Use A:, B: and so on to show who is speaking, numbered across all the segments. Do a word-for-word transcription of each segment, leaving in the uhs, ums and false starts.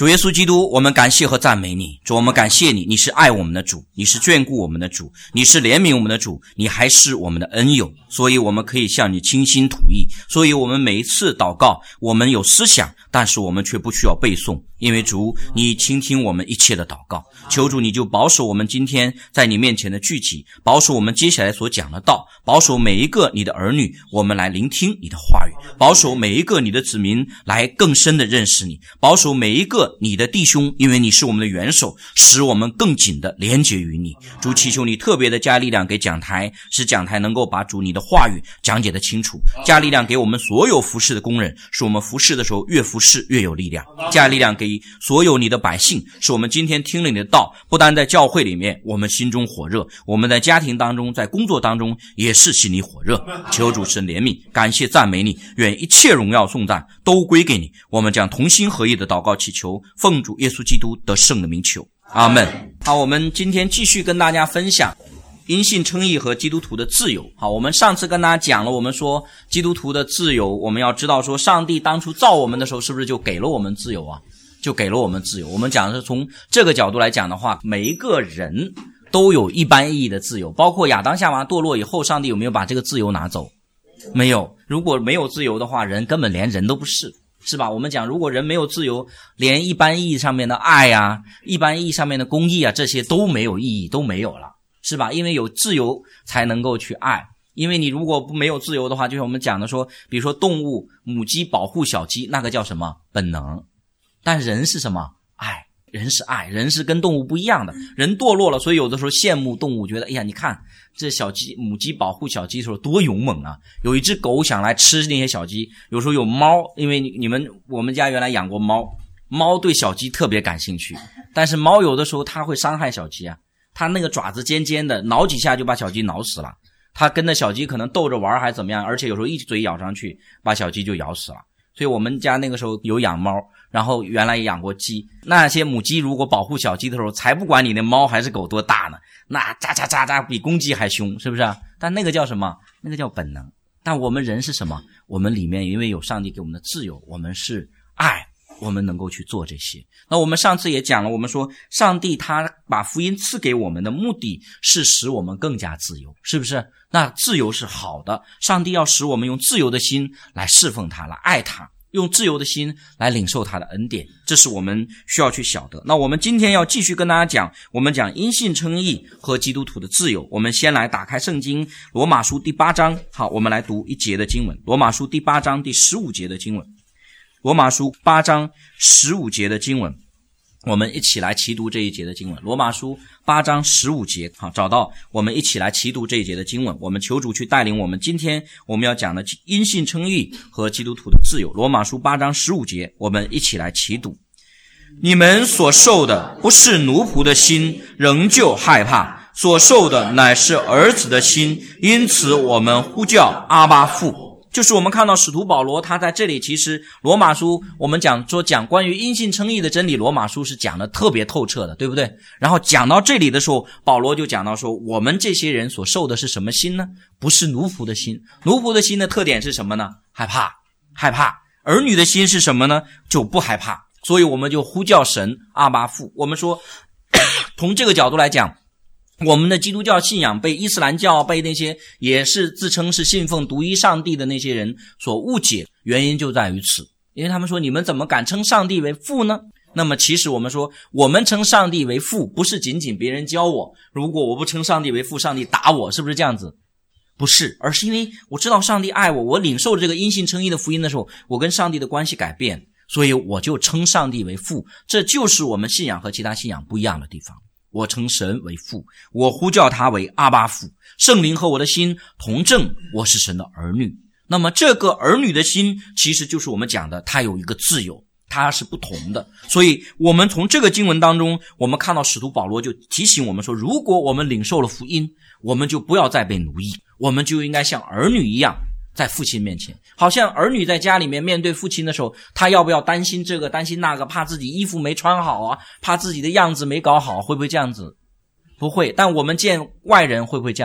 A: 主耶稣基督，我们感谢和赞美你。主，我们感谢你，你是爱我们的主，你是眷顾我们的主，你是怜悯我们的主，你还是我们的恩友，所以我们可以向你倾心吐意。所以我们每一次祷告，我们有思想，但是我们却不需要背诵，因为主，你倾听我们一切的祷告。求主你就保守我们今天在你面前的聚集，保守我们接下来所讲的道，保守每一个你的儿女，我们来聆听你的话语，保守每一个你的子民来更深的认识你，保守每一个你的弟兄，因为你是我们的元首，使我们更紧的连结于你。主，祈求你特别的加力量给讲台，使讲台能够把主你的话语讲解得清楚，加力量给我们所有服侍的工人，使我们服侍的时候越服侍越有力量，加力量给所有你的百姓，使我们今天听了你的道，不单在教会里面我们心中火热，我们在家庭当中，在工作当中也是心里火热。求主神怜悯，感谢赞美你，愿一切荣耀颂赞都归给你。我们将同心合意的祷告祈求，奉主耶稣基督得胜的名求，阿们。好，我们今天继续跟大家分享因信称义和基督徒的自由。好，我们上次跟大家讲了，我们说基督徒的自由，我们要知道说上帝当初造我们的时候是不是就给了我们自由啊？就给了我们自由。我们讲的是从这个角度来讲的话，每一个人都有一般意义的自由，包括亚当夏娃堕落以后，上帝有没有把这个自由拿走？没有。如果没有自由的话，人根本连人都不是，是吧？我们讲如果人没有自由，连一般意义上面的爱啊，一般意义上面的公义啊，这些都没有意义，都没有了，是吧？因为有自由才能够去爱。因为你如果没有自由的话，就像我们讲的说，比如说动物，母鸡保护小鸡，那个叫什么？本能。但人是什么？爱。人是爱，人是跟动物不一样的。人堕落了，所以有的时候羡慕动物，觉得哎呀，你看这小鸡，母鸡保护小鸡的时候多勇猛啊！有一只狗想来吃那些小鸡，有时候有猫，因为你们我们家原来养过猫，猫对小鸡特别感兴趣，但是猫有的时候它会伤害小鸡啊，它那个爪子尖尖的，挠几下就把小鸡挠死了。它跟着小鸡可能斗着玩还是怎么样，而且有时候一嘴咬上去，把小鸡就咬死了。所以我们家那个时候有养猫，然后原来也养过鸡，那些母鸡如果保护小鸡的时候，才不管你那猫还是狗多大呢，那喳喳喳喳比公鸡还凶，是不是啊？但那个叫什么？那个叫本能。但我们人是什么？我们里面因为有上帝给我们的自由，我们是爱，我们能够去做这些。那我们上次也讲了，我们说上帝他把福音赐给我们的目的是使我们更加自由，是不是？那自由是好的，上帝要使我们用自由的心来侍奉他，来爱他，用自由的心来领受他的恩典，这是我们需要去晓得。那我们今天要继续跟大家讲，我们讲因信称义和基督徒的自由。我们先来打开圣经罗马书第八章，好，我们来读一节的经文，罗马书第八章第十五节的经文，罗马书八章十五节的经文，我们一起来齐读这一节的经文。罗马书八章十五节，好，找到，我们一起来齐读这一节的经文。我们求主去带领我们今天我们要讲的因信称义和基督徒的自由。罗马书八章十五节，我们一起来齐读。你们所受的不是奴仆的心，仍旧害怕，所受的乃是儿子的心，因此我们呼叫阿爸父。就是我们看到使徒保罗他在这里，其实罗马书我们讲说讲关于因信称义的真理，罗马书是讲的特别透彻的，对不对？然后讲到这里的时候，保罗就讲到说，我们这些人所受的是什么心呢？不是奴仆的心。奴仆的心的特点是什么呢？害怕，害怕。儿女的心是什么呢？就不害怕。所以我们就呼叫神阿爸父。我们说从这个角度来讲，我们的基督教信仰被伊斯兰教，被那些也是自称是信奉独一上帝的那些人所误解，原因就在于此。因为他们说，你们怎么敢称上帝为父呢？那么其实我们说，我们称上帝为父，不是仅仅别人教我，如果我不称上帝为父，上帝打我，是不是这样子？不是，而是因为我知道上帝爱我，我领受了这个因信称义的福音的时候，我跟上帝的关系改变，所以我就称上帝为父。这就是我们信仰和其他信仰不一样的地方。我称神为父，我呼叫他为阿爸父，圣灵和我的心同证我是神的儿女。那么这个儿女的心其实就是我们讲的，他有一个自由，它是不同的。所以我们从这个经文当中，我们看到使徒保罗就提醒我们说，如果我们领受了福音，我们就不要再被奴役，我们就应该像儿女一样在父亲面前。好像儿女在家里面面对父亲的时候，他要不要担心这个担心那个，怕自己衣服没穿好啊，怕自己的样子没搞好，会不会这样子？不会。但我们见外人会不会这样子？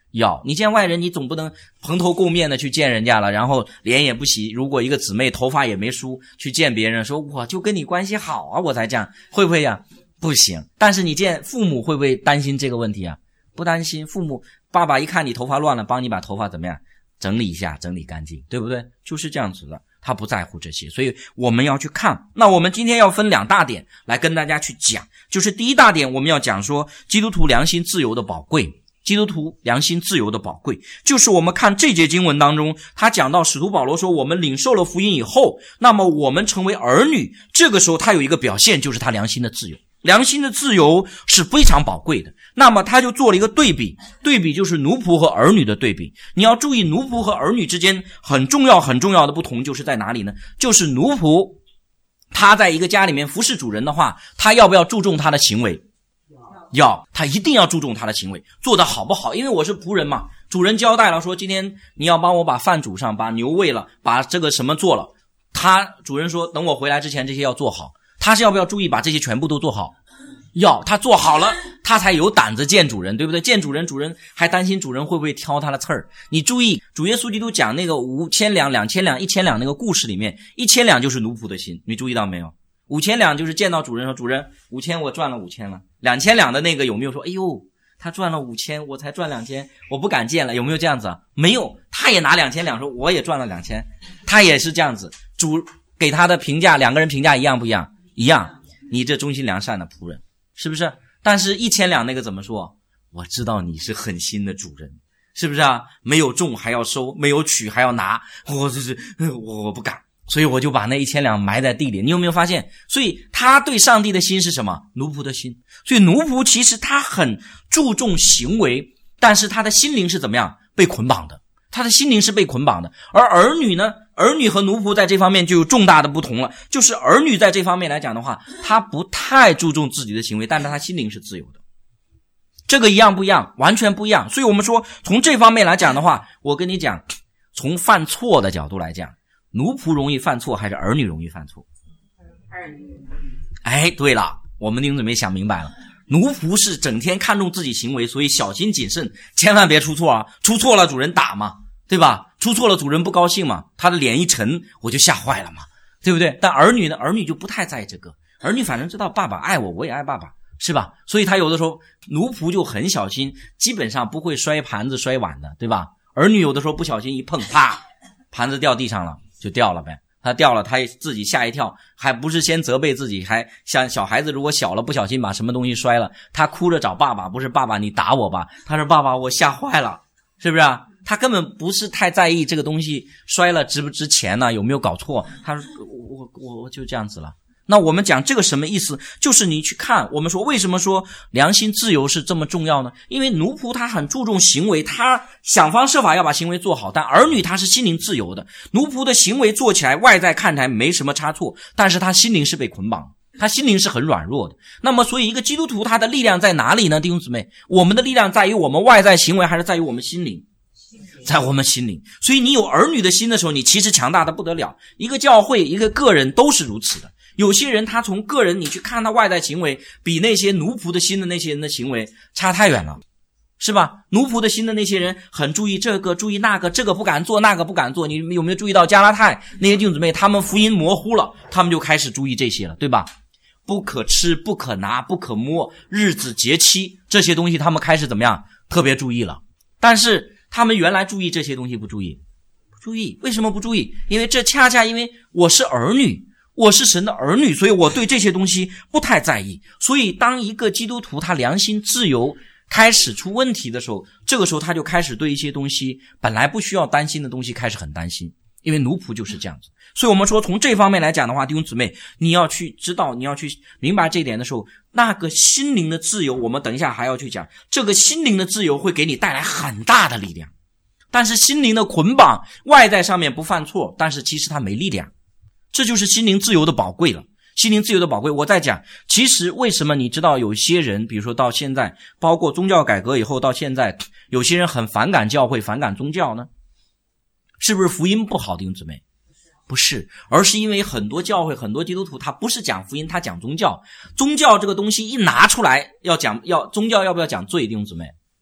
A: 要。你见外人，你总不能蓬头垢面的去见人家了，然后脸也不洗。如果一个姊妹头发也没梳，去见别人说我就跟你关系好啊，我才这样，会不会呀？不行。但是你见父母会不会担心这个问题啊？不担心。父母爸爸一看你头发乱了，帮你把头发怎么样整理一下，整理干净，对不对？就是这样子的，他不在乎这些。所以我们要去看。那我们今天要分两大点来跟大家去讲，就是第一大点我们要讲说基督徒良心自由的宝贵。基督徒良心自由的宝贵，就是我们看这节经文当中，他讲到使徒保罗说我们领受了福音以后，那么我们成为儿女，这个时候他有一个表现，就是他良心的自由。良心的自由是非常宝贵的。那么他就做了一个对比，对比就是奴仆和儿女的对比。你要注意奴仆和儿女之间很重要很重要的不同就是在哪里呢？就是奴仆他在一个家里面服侍主人的话，他要不要注重他的行为？要，他一定要注重他的行为做得好不好。因为我是仆人嘛，主人交代了说今天你要帮我把饭煮上，把牛喂了，把这个什么做了，他主人说等我回来之前这些要做好，他是要不要注意把这些全部都做好？要，他做好了他才有胆子见主人，对不对？见主人，主人还担心主人会不会挑他的刺儿。你注意主耶稣基督讲那个五千两两千两一千两那个故事里面，一千两就是奴仆的心，你注意到没有？五千两就是见到主人说主人五千我赚了五千了，两千两的那个有没有说哎呦他赚了五千我才赚两千我不敢见了，有没有这样子啊？没有，他也拿两千两说我也赚了两千，他也是这样子。主给他的评价，两个人评价一样不一样？一样。你这忠心良善的仆人，是不是？但是一千两那个怎么说？我知道你是狠心的主人，是不是啊？没有种还要收，没有取还要拿，我就是我我不敢，所以我就把那一千两埋在地里。你有没有发现？所以他对上帝的心是什么？奴仆的心。所以奴仆其实他很注重行为，但是他的心灵是怎么样？被捆绑的。他的心灵是被捆绑的。而儿女呢？儿女和奴仆在这方面就有重大的不同了。就是儿女在这方面来讲的话，他不太注重自己的行为，但是他心灵是自由的。这个一样不一样？完全不一样。所以我们说从这方面来讲的话，我跟你讲，从犯错的角度来讲，奴仆容易犯错还是儿女容易犯错？儿女。哎，对了，我们弟兄姊妹想明白了，奴仆是整天看重自己行为，所以小心谨慎，千万别出错啊！出错了主人打嘛，对吧？出错了主人不高兴嘛，他的脸一沉我就吓坏了嘛，对不对？但儿女呢？儿女就不太在意这个，儿女反正知道爸爸爱我，我也爱爸爸，是吧？所以他有的时候奴仆就很小心，基本上不会摔盘子摔碗的，对吧？儿女有的时候不小心一碰，啪，盘子掉地上了就掉了呗。他掉了，他自己吓一跳，还不是先责备自己，还像小孩子如果小了不小心把什么东西摔了，他哭着找爸爸，不是爸爸你打我吧，他说爸爸我吓坏了，是不是啊？他根本不是太在意这个东西摔了值不值钱呢、啊，有没有搞错，他说我我我就这样子了。那我们讲这个什么意思？就是你去看，我们说为什么说良心自由是这么重要呢？因为奴仆他很注重行为，他想方设法要把行为做好，但儿女他是心灵自由的。奴仆的行为做起来外在看起来没什么差错，但是他心灵是被捆绑，他心灵是很软弱的。那么所以一个基督徒他的力量在哪里呢？弟兄姊妹，我们的力量在于我们外在行为还是在于我们心灵？在我们心灵。所以你有儿女的心的时候，你其实强大的不得了。一个教会一个个人都是如此的。有些人他从个人你去看他外在行为，比那些奴仆的心的那些人的行为差太远了，是吧？奴仆的心的那些人很注意这个注意那个，这个不敢做那个不敢做。你有没有注意到加拉太那些弟兄姊妹，他们福音模糊了，他们就开始注意这些了，对吧？不可吃不可拿不可摸，日子节期，这些东西他们开始怎么样特别注意了。但是他们原来注意这些东西不注意？不注意。为什么不注意？因为这恰恰因为我是儿女，我是神的儿女，所以我对这些东西不太在意。所以当一个基督徒他良心自由开始出问题的时候，这个时候他就开始对一些东西本来不需要担心的东西开始很担心。因为奴仆就是这样子。所以我们说从这方面来讲的话，弟兄姊妹，你要去知道，你要去明白这一点的时候，那个心灵的自由，我们等一下还要去讲，这个心灵的自由会给你带来很大的力量。但是心灵的捆绑，外在上面不犯错，但是其实它没力量。这就是心灵自由的宝贵了。心灵自由的宝贵，我在讲，其实为什么你知道有些人，比如说到现在，包括宗教改革以后到现在，有些人很反感教会，反感宗教呢？是不是福音不好，弟兄姊妹？不是，而是因为很多教会很多基督徒他不是讲福音，他讲宗教。宗教这个东西一拿出来要讲，要宗教要不要讲罪，弟兄姊妹？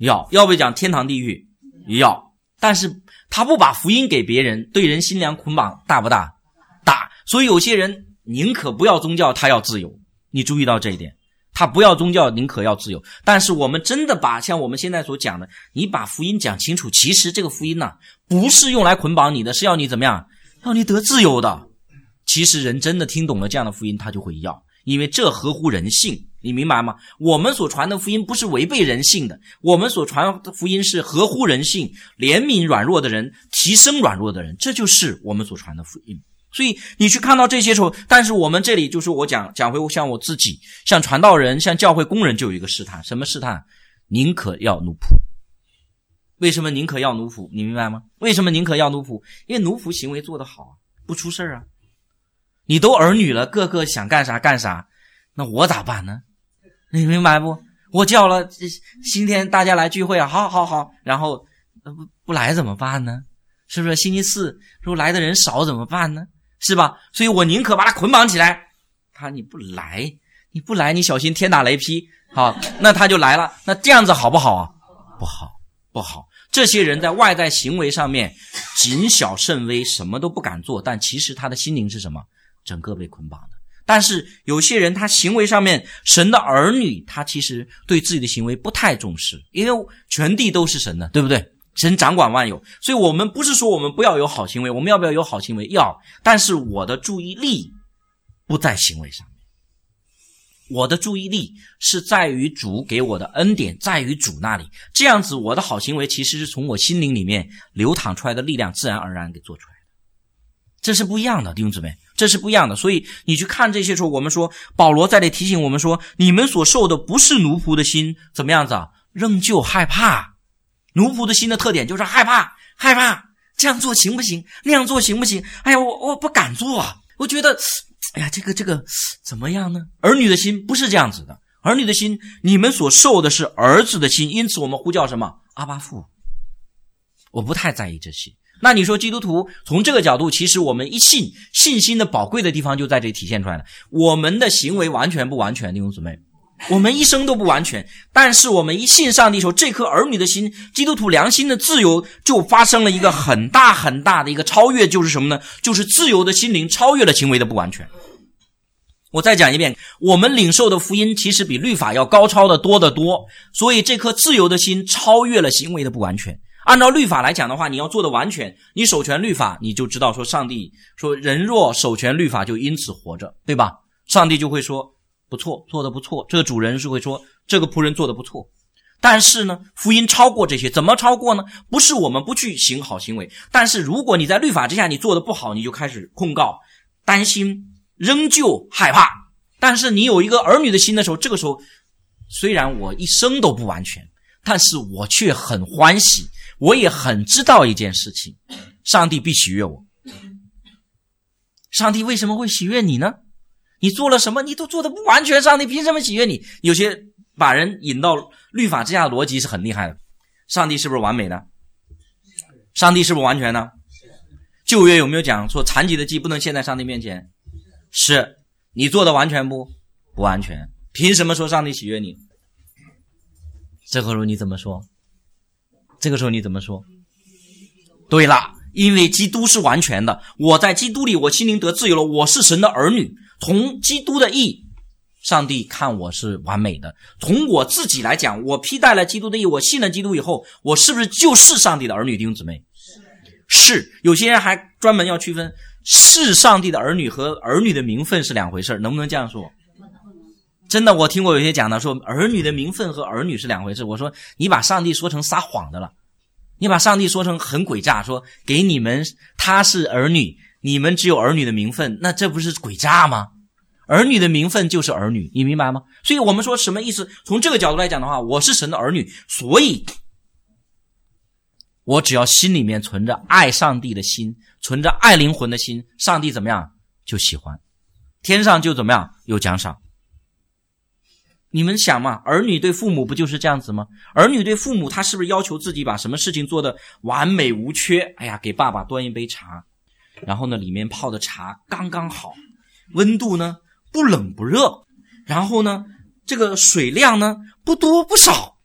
A: 要。要不讲天堂地狱？要。但是他不把福音给别人，对人心良捆绑大不大？大。所以有些人宁可不要宗教，他要自由。你注意到这一点，他不要宗教，宁可要自由。但是我们真的把像我们现在所讲的，你把福音讲清楚，其实这个福音呢、啊，不是用来捆绑你的，是要你怎么样？要你得自由的。其实人真的听懂了这样的福音，他就会要，因为这合乎人性。你明白吗？我们所传的福音不是违背人性的，我们所传的福音是合乎人性，怜悯软弱的人，提升软弱的人，这就是我们所传的福音。所以你去看到这些时候，但是我们这里就是我讲讲回像我自己，像传道人，像教会工人，就有一个试探。什么试探？宁可要奴仆。为什么宁可要奴仆？你明白吗？为什么宁可要奴仆？因为奴仆行为做得好，不出事啊。你都儿女了，个个想干啥干啥，那我咋办呢？你明白不？我叫了今天大家来聚会啊，好好好，然后不不来怎么办呢？是不是？星期四如果来的人少怎么办呢？是吧？所以我宁可把他捆绑起来。他你不来，你不来，你小心天打雷劈。好，那他就来了。那这样子好不好啊？不好，不好。这些人在外在行为上面谨小慎微，什么都不敢做，但其实他的心灵是什么？整个被捆绑的。但是有些人他行为上面，神的儿女他其实对自己的行为不太重视，因为全地都是神的，对不对？神掌管万有，所以我们不是说我们不要有好行为，我们要不要有好行为？要，但是我的注意力不在行为上面，我的注意力是在于主给我的恩典，在于主那里，这样子我的好行为其实是从我心灵里面流淌出来的力量自然而然给做出来的，这是不一样的，弟兄姊妹，这是不一样的。所以你去看这些时候，我们说保罗在这里提醒我们说，你们所受的不是奴仆的心，怎么样子啊？仍旧害怕。奴仆的心的特点就是害怕，害怕这样做行不行，那样做行不行？哎呀，我我不敢做啊，我觉得哎呀这个这个怎么样呢？儿女的心不是这样子的，儿女的心，你们所受的是儿子的心，因此我们呼叫什么？阿爸父。我不太在意这些。那你说基督徒从这个角度，其实我们一信，信心的宝贵的地方就在这里体现出来了。我们的行为完全不完全，弟兄姊妹，我们一生都不完全，但是我们一信上帝的时候，这颗儿女的心，基督徒良心的自由就发生了一个很大很大的一个超越，就是什么呢？就是自由的心灵超越了行为的不完全。我再讲一遍，我们领受的福音其实比律法要高超的多得多，所以这颗自由的心超越了行为的不完全。按照律法来讲的话，你要做的完全，你守全律法，你就知道说上帝说人若守全律法就因此活着，对吧？上帝就会说不错，做得不错，这个主人是会说这个仆人做得不错。但是呢，福音超过这些，怎么超过呢？不是我们不去行好行为，但是如果你在律法之下你做得不好，你就开始控告、担心、仍旧害怕。但是你有一个儿女的心的时候，这个时候虽然我一生都不完全，但是我却很欢喜，我也很知道一件事情，上帝必喜悦我。上帝为什么会喜悦你呢？你做了什么你都做得不完全，上帝凭什么喜悦你？有些把人引到律法之下的逻辑是很厉害的。上帝是不是完美的？上帝是不是完全的？旧约有没有讲说残疾的祭不能献在上帝面前？是。你做的完全不？不完全。凭什么说上帝喜悦你？这个时候你怎么说？这个时候你怎么说？对了，因为基督是完全的，我在基督里我心灵得自由了，我是神的儿女，从基督的义，上帝看我是完美的。从我自己来讲，我披戴了基督的义，我信了基督以后，我是不是就是上帝的儿女？弟兄姊妹，是。有些人还专门要区分是上帝的儿女和儿女的名分是两回事，能不能这样说？真的，我听过有些讲的说儿女的名分和儿女是两回事。我说你把上帝说成撒谎的了，你把上帝说成很诡诈，说给你们他是儿女，你们只有儿女的名分，那这不是诡诈吗？儿女的名分就是儿女，你明白吗？所以我们说什么意思？从这个角度来讲的话，我是神的儿女，所以我只要心里面存着爱上帝的心，存着爱灵魂的心，上帝怎么样就喜欢，天上就怎么样有奖赏。你们想嘛，儿女对父母不就是这样子吗？儿女对父母他是不是要求自己把什么事情做得完美无缺？哎呀，给爸爸端一杯茶，然后呢里面泡的茶刚刚好，温度呢不冷不热，然后呢这个水量呢不多不少，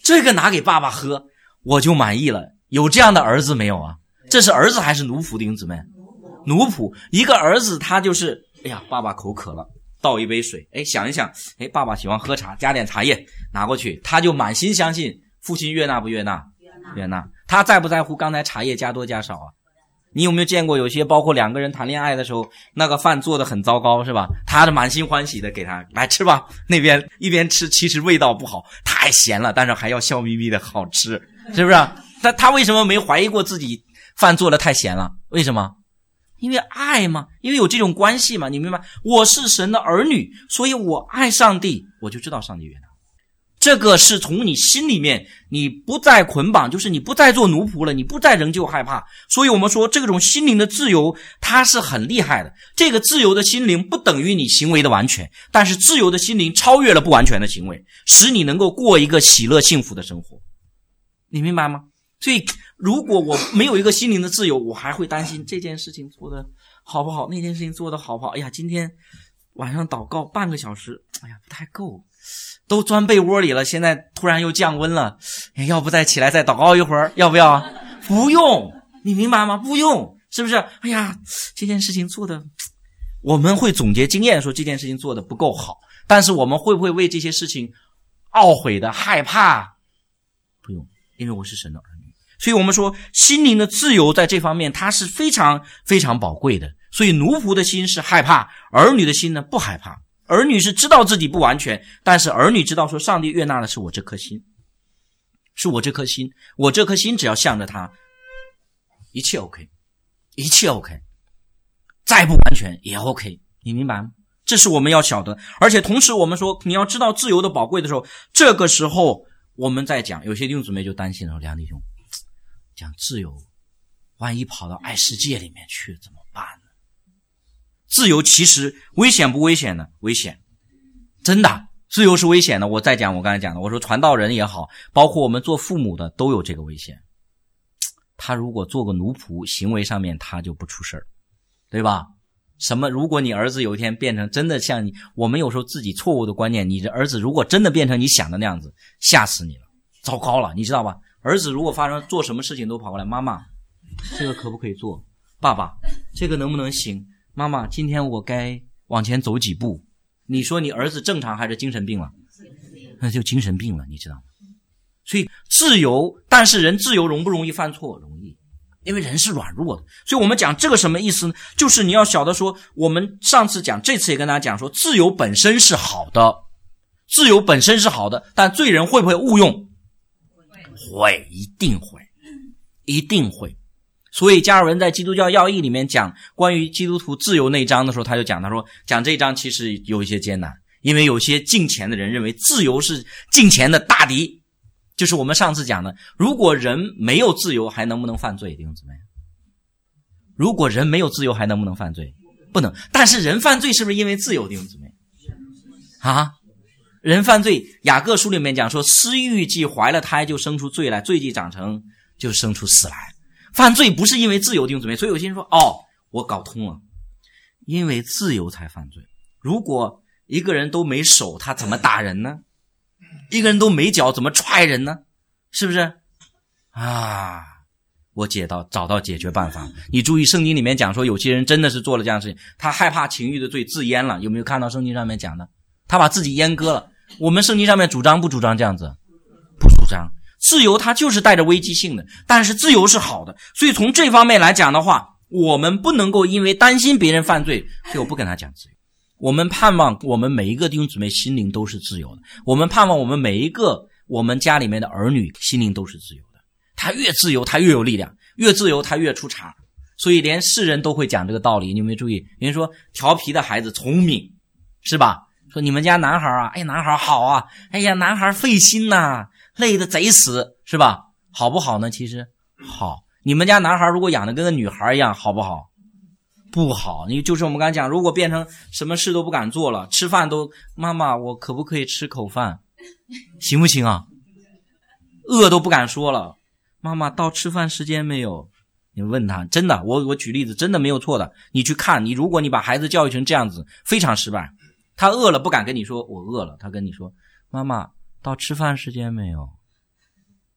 A: 这个拿给爸爸喝，我就满意了。有这样的儿子没有啊？这是儿子还是奴仆，弟兄姊妹？奴仆。一个儿子他就是，哎呀，爸爸口渴了，倒一杯水，哎，想一想，哎，爸爸喜欢喝茶，加点茶叶拿过去，他就满心相信父亲悦纳不悦纳？悦纳。他在不在乎刚才茶叶加多加少啊？你有没有见过有些包括两个人谈恋爱的时候，那个饭做的很糟糕是吧？他的满心欢喜的给他来吃吧，那边一边吃其实味道不好，太咸了，但是还要笑眯眯的好吃，是不是？他他为什么没怀疑过自己饭做的太咸了？为什么？因为爱嘛，因为有这种关系嘛，你明白？我是神的儿女，所以我爱上帝，我就知道上帝悦纳。这个是从你心里面，你不再捆绑，就是你不再做奴仆了，你不再仍旧害怕。所以我们说这种心灵的自由它是很厉害的。这个自由的心灵不等于你行为的完全，但是自由的心灵超越了不完全的行为，使你能够过一个喜乐幸福的生活。你明白吗？所以如果我没有一个心灵的自由，我还会担心这件事情做得好不好，那件事情做得好不好。哎呀，今天晚上祷告半个小时，哎呀不太够，都钻被窝里了，现在突然又降温了，哎，要不再起来再祷告一会儿，要不要？不用，你明白吗？不用，是不是？哎呀，这件事情做的，我们会总结经验说这件事情做的不够好，但是我们会不会为这些事情懊悔的害怕？不用，因为我是神的儿女。所以我们说心灵的自由在这方面它是非常非常宝贵的。所以奴仆的心是害怕，儿女的心呢不害怕。儿女是知道自己不完全，但是儿女知道说上帝悦纳的是我这颗心，是我这颗心，我这颗心只要向着他，一切 OK， 一切 OK， 再不完全也 OK， 你明白吗？这是我们要晓得。而且同时我们说你要知道自由的宝贵的时候，这个时候我们在讲，有些弟兄姊妹就担心了，梁弟兄讲自由万一跑到爱世界里面去怎么办呢？自由其实危险不危险呢？危险，真的，自由是危险的。我再讲我刚才讲的，我说传道人也好，包括我们做父母的都有这个危险。他如果做个奴仆，行为上面他就不出事儿，对吧？什么？如果你儿子有一天变成真的像你，我们有时候自己错误的观念，你的儿子如果真的变成你想的那样子，吓死你了，糟糕了，你知道吧？儿子如果发生做什么事情都跑过来，妈妈，这个可不可以做？爸爸，这个能不能行？妈妈，今天我该往前走几步。你说你儿子正常还是精神病了？那就精神病了，你知道吗？所以自由，但是人自由容不容易犯错？容易，因为人是软弱的。所以我们讲这个什么意思呢？就是你要晓得说，我们上次讲，这次也跟大家讲说，自由本身是好的，自由本身是好的，但罪人会不会误用？会，一定会，一定会。所以加尔文在基督教要义里面讲关于基督徒自由那一章的时候，他就讲，他说讲这一章其实有一些艰难，因为有些敬虔的人认为自由是敬虔的大敌，就是我们上次讲的，如果人没有自由还能不能犯罪？弟兄姊妹，如果人没有自由还能不能犯罪？不能。但是人犯罪是不是因为自由？弟兄姊妹啊，人犯罪，雅各书里面讲说，私欲既怀了胎就生出罪来，罪既长成就生出死来。犯罪不是因为自由，弟兄姊妹。所以有些人说，哦，我搞通了，因为自由才犯罪。如果一个人都没手，他怎么打人呢？一个人都没脚，怎么踹人呢？是不是啊？我解到找到解决办法。你注意圣经里面讲说，有些人真的是做了这样的事情，他害怕情欲的罪自阉了。有没有看到圣经上面讲的？他把自己阉割了。我们圣经上面主张不主张这样子？不主张。自由它就是带着危机性的，但是自由是好的。所以从这方面来讲的话，我们不能够因为担心别人犯罪，所以我不跟他讲自由。我们盼望我们每一个弟兄姊妹心灵都是自由的，我们盼望我们每一个我们家里面的儿女心灵都是自由的。他越自由他越有力量，越自由他越出茬。所以连世人都会讲这个道理，你有没有注意？有人说调皮的孩子聪明，是吧？说你们家男孩啊，哎，男孩好啊，哎呀，男孩费心呐、啊，累得贼死，是吧？好不好呢？其实好。你们家男孩如果养得跟个女孩一样，好不好？不好。你就是我们刚才讲，如果变成什么事都不敢做了，吃饭都，妈妈我可不可以吃口饭？行不行啊？饿都不敢说了，妈妈到吃饭时间没有？你问他，真的，我我举例子，真的没有错的。你去看，你如果你把孩子教育成这样子，非常失败。他饿了不敢跟你说我饿了，他跟你说妈妈到吃饭时间没有？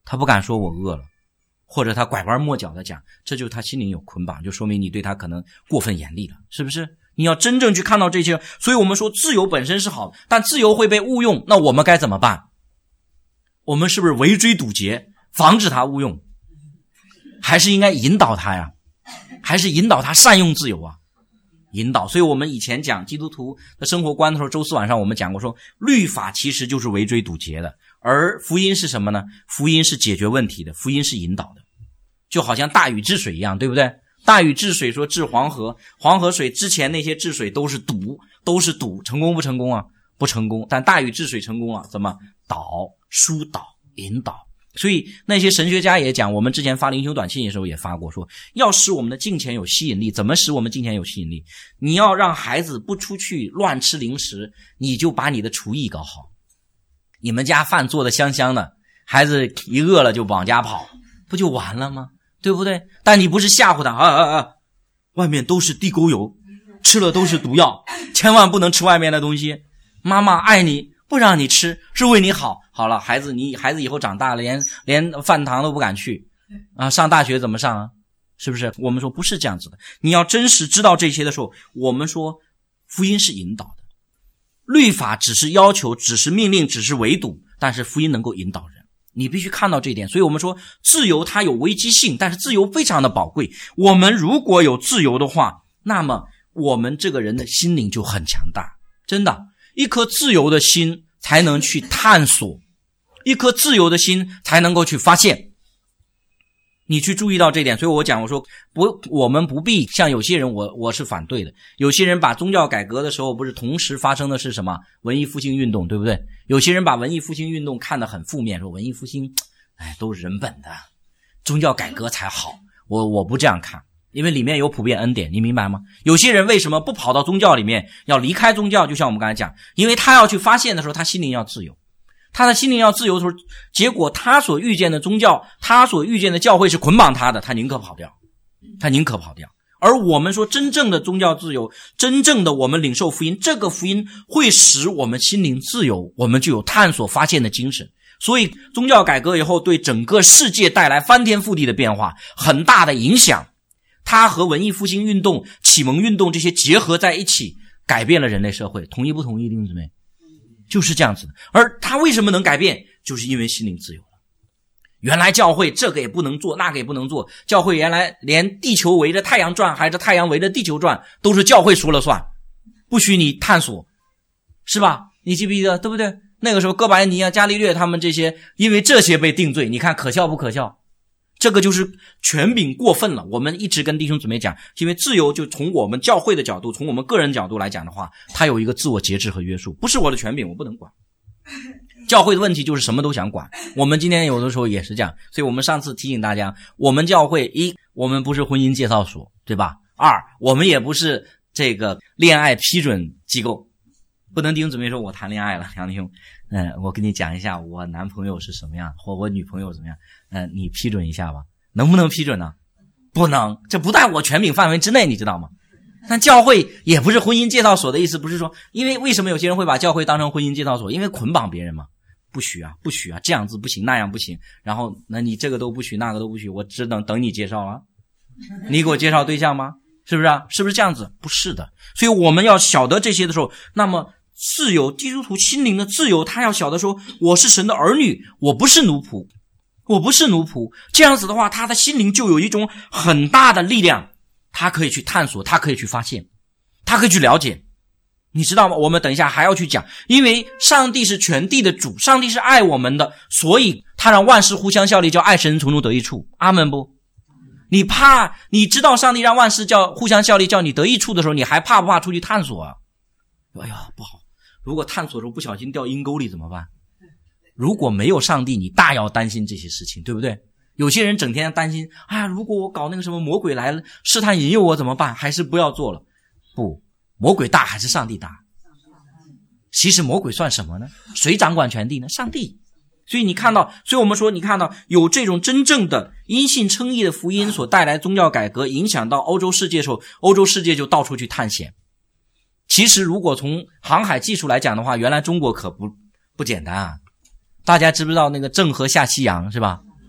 A: 他不敢说我饿了，或者他拐弯抹角的讲，这就是他心灵有捆绑，就说明你对他可能过分严厉了，是不是？你要真正去看到这些，所以我们说自由本身是好，但自由会被误用，那我们该怎么办？我们是不是围追堵截，防止他误用？还是应该引导他呀？还是引导他善用自由啊？引导。所以我们以前讲基督徒的生活观的时候，周四晚上我们讲过说，律法其实就是围追堵截的，而福音是什么呢？福音是解决问题的，福音是引导的。就好像大禹治水一样，对不对？大禹治水说治黄河，黄河水之前那些治水都是堵，都是堵，成功不成功啊？不成功。但大禹治水成功了，怎么？导，疏导，引导。所以那些神学家也讲，我们之前发灵修短信的时候也发过，说要使我们的金钱有吸引力。怎么使我们金钱有吸引力？你要让孩子不出去乱吃零食，你就把你的厨艺搞好。你们家饭做的香香的，孩子一饿了就往家跑，不就完了吗？对不对？但你不是吓唬他，啊啊啊，外面都是地沟油，吃了都是毒药，千万不能吃外面的东西。妈妈爱你，不让你吃，是为你好。好了，孩子，你孩子以后长大了，连连饭堂都不敢去啊，上大学怎么上啊？是不是？我们说不是这样子的。你要真实知道这些的时候，我们说福音是引导的，律法只是要求，只是命令，只是围堵，但是福音能够引导人。你必须看到这一点。所以我们说自由它有危机性，但是自由非常的宝贵。我们如果有自由的话，那么我们这个人的心灵就很强大。真的，一颗自由的心才能去探索，一颗自由的心才能够去发现。你去注意到这点。所以我讲，我说不，我们不必像有些人，我我是反对的。有些人把宗教改革的时候，不是同时发生的是什么文艺复兴运动，对不对？有些人把文艺复兴运动看得很负面，说文艺复兴哎都是人本的，宗教改革才好。我我不这样看，因为里面有普遍恩典，你明白吗？有些人为什么不跑到宗教里面，要离开宗教？就像我们刚才讲，因为他要去发现的时候，他心灵要自由。他的心灵要自由的时候，结果他所遇见的宗教，他所遇见的教会是捆绑他的，他宁可跑掉，他宁可跑掉。而我们说真正的宗教自由，真正的我们领受福音，这个福音会使我们心灵自由，我们就有探索发现的精神。所以宗教改革以后对整个世界带来翻天覆地的变化，很大的影响。它和文艺复兴运动、启蒙运动这些结合在一起，改变了人类社会。同意不同意，弟兄姊妹？就是这样子的。而它为什么能改变？就是因为心灵自由了。原来教会这个也不能做，那个也不能做，教会原来连地球围着太阳转还是太阳围着地球转都是教会说了算，不许你探索，是吧？你记不记得，对不对？那个时候哥白尼啊、伽利略他们这些，因为这些被定罪，你看可笑不可笑？这个就是权柄过分了。我们一直跟弟兄姊妹讲，因为自由就从我们教会的角度，从我们个人角度来讲的话，它有一个自我节制和约束，不是我的权柄，我不能管。教会的问题就是什么都想管，我们今天有的时候也是这样。所以我们上次提醒大家，我们教会一，我们不是婚姻介绍所，对吧？二，我们也不是这个恋爱批准机构，不能弟兄姊妹说我谈恋爱了，杨弟兄，嗯，我跟你讲一下我男朋友是什么样，或我女朋友怎么样，嗯，你批准一下吧。能不能批准呢？不能，这不在我权柄范围之内，你知道吗？但教会也不是婚姻介绍所的意思，不是说，因为为什么有些人会把教会当成婚姻介绍所？因为捆绑别人嘛。不许啊，不许啊，这样子不行，那样不行。然后，那你这个都不许，那个都不许，我只能等你介绍了。你给我介绍对象吗？是不是啊？是不是这样子？不是的。所以我们要晓得这些的时候，那么自由，基督徒心灵的自由，他要晓得说，我是神的儿女，我不是奴仆，我不是奴仆。这样子的话，他的心灵就有一种很大的力量，他可以去探索，他可以去发现，他可以去了解。你知道吗？我们等一下还要去讲，因为上帝是全地的主，上帝是爱我们的，所以他让万事互相效力，叫爱神从中得益处。阿们不？你怕，你知道上帝让万事叫互相效力，叫你得益处的时候，你还怕不怕出去探索啊？哎呀，不好，如果探索的时候不小心掉阴沟里怎么办？如果没有上帝，你大要担心这些事情，对不对？有些人整天担心，哎呀，如果我搞那个什么魔鬼来了试探引诱我怎么办？还是不要做了。不，魔鬼大还是上帝大？其实魔鬼算什么呢？谁掌管全地呢？上帝。所以你看到，所以我们说你看到有这种真正的因信称义的福音所带来宗教改革，影响到欧洲世界的时候，欧洲世界就到处去探险。其实如果从航海技术来讲的话，原来中国可不不简单啊。大家知不知道那个郑和下西洋是吧？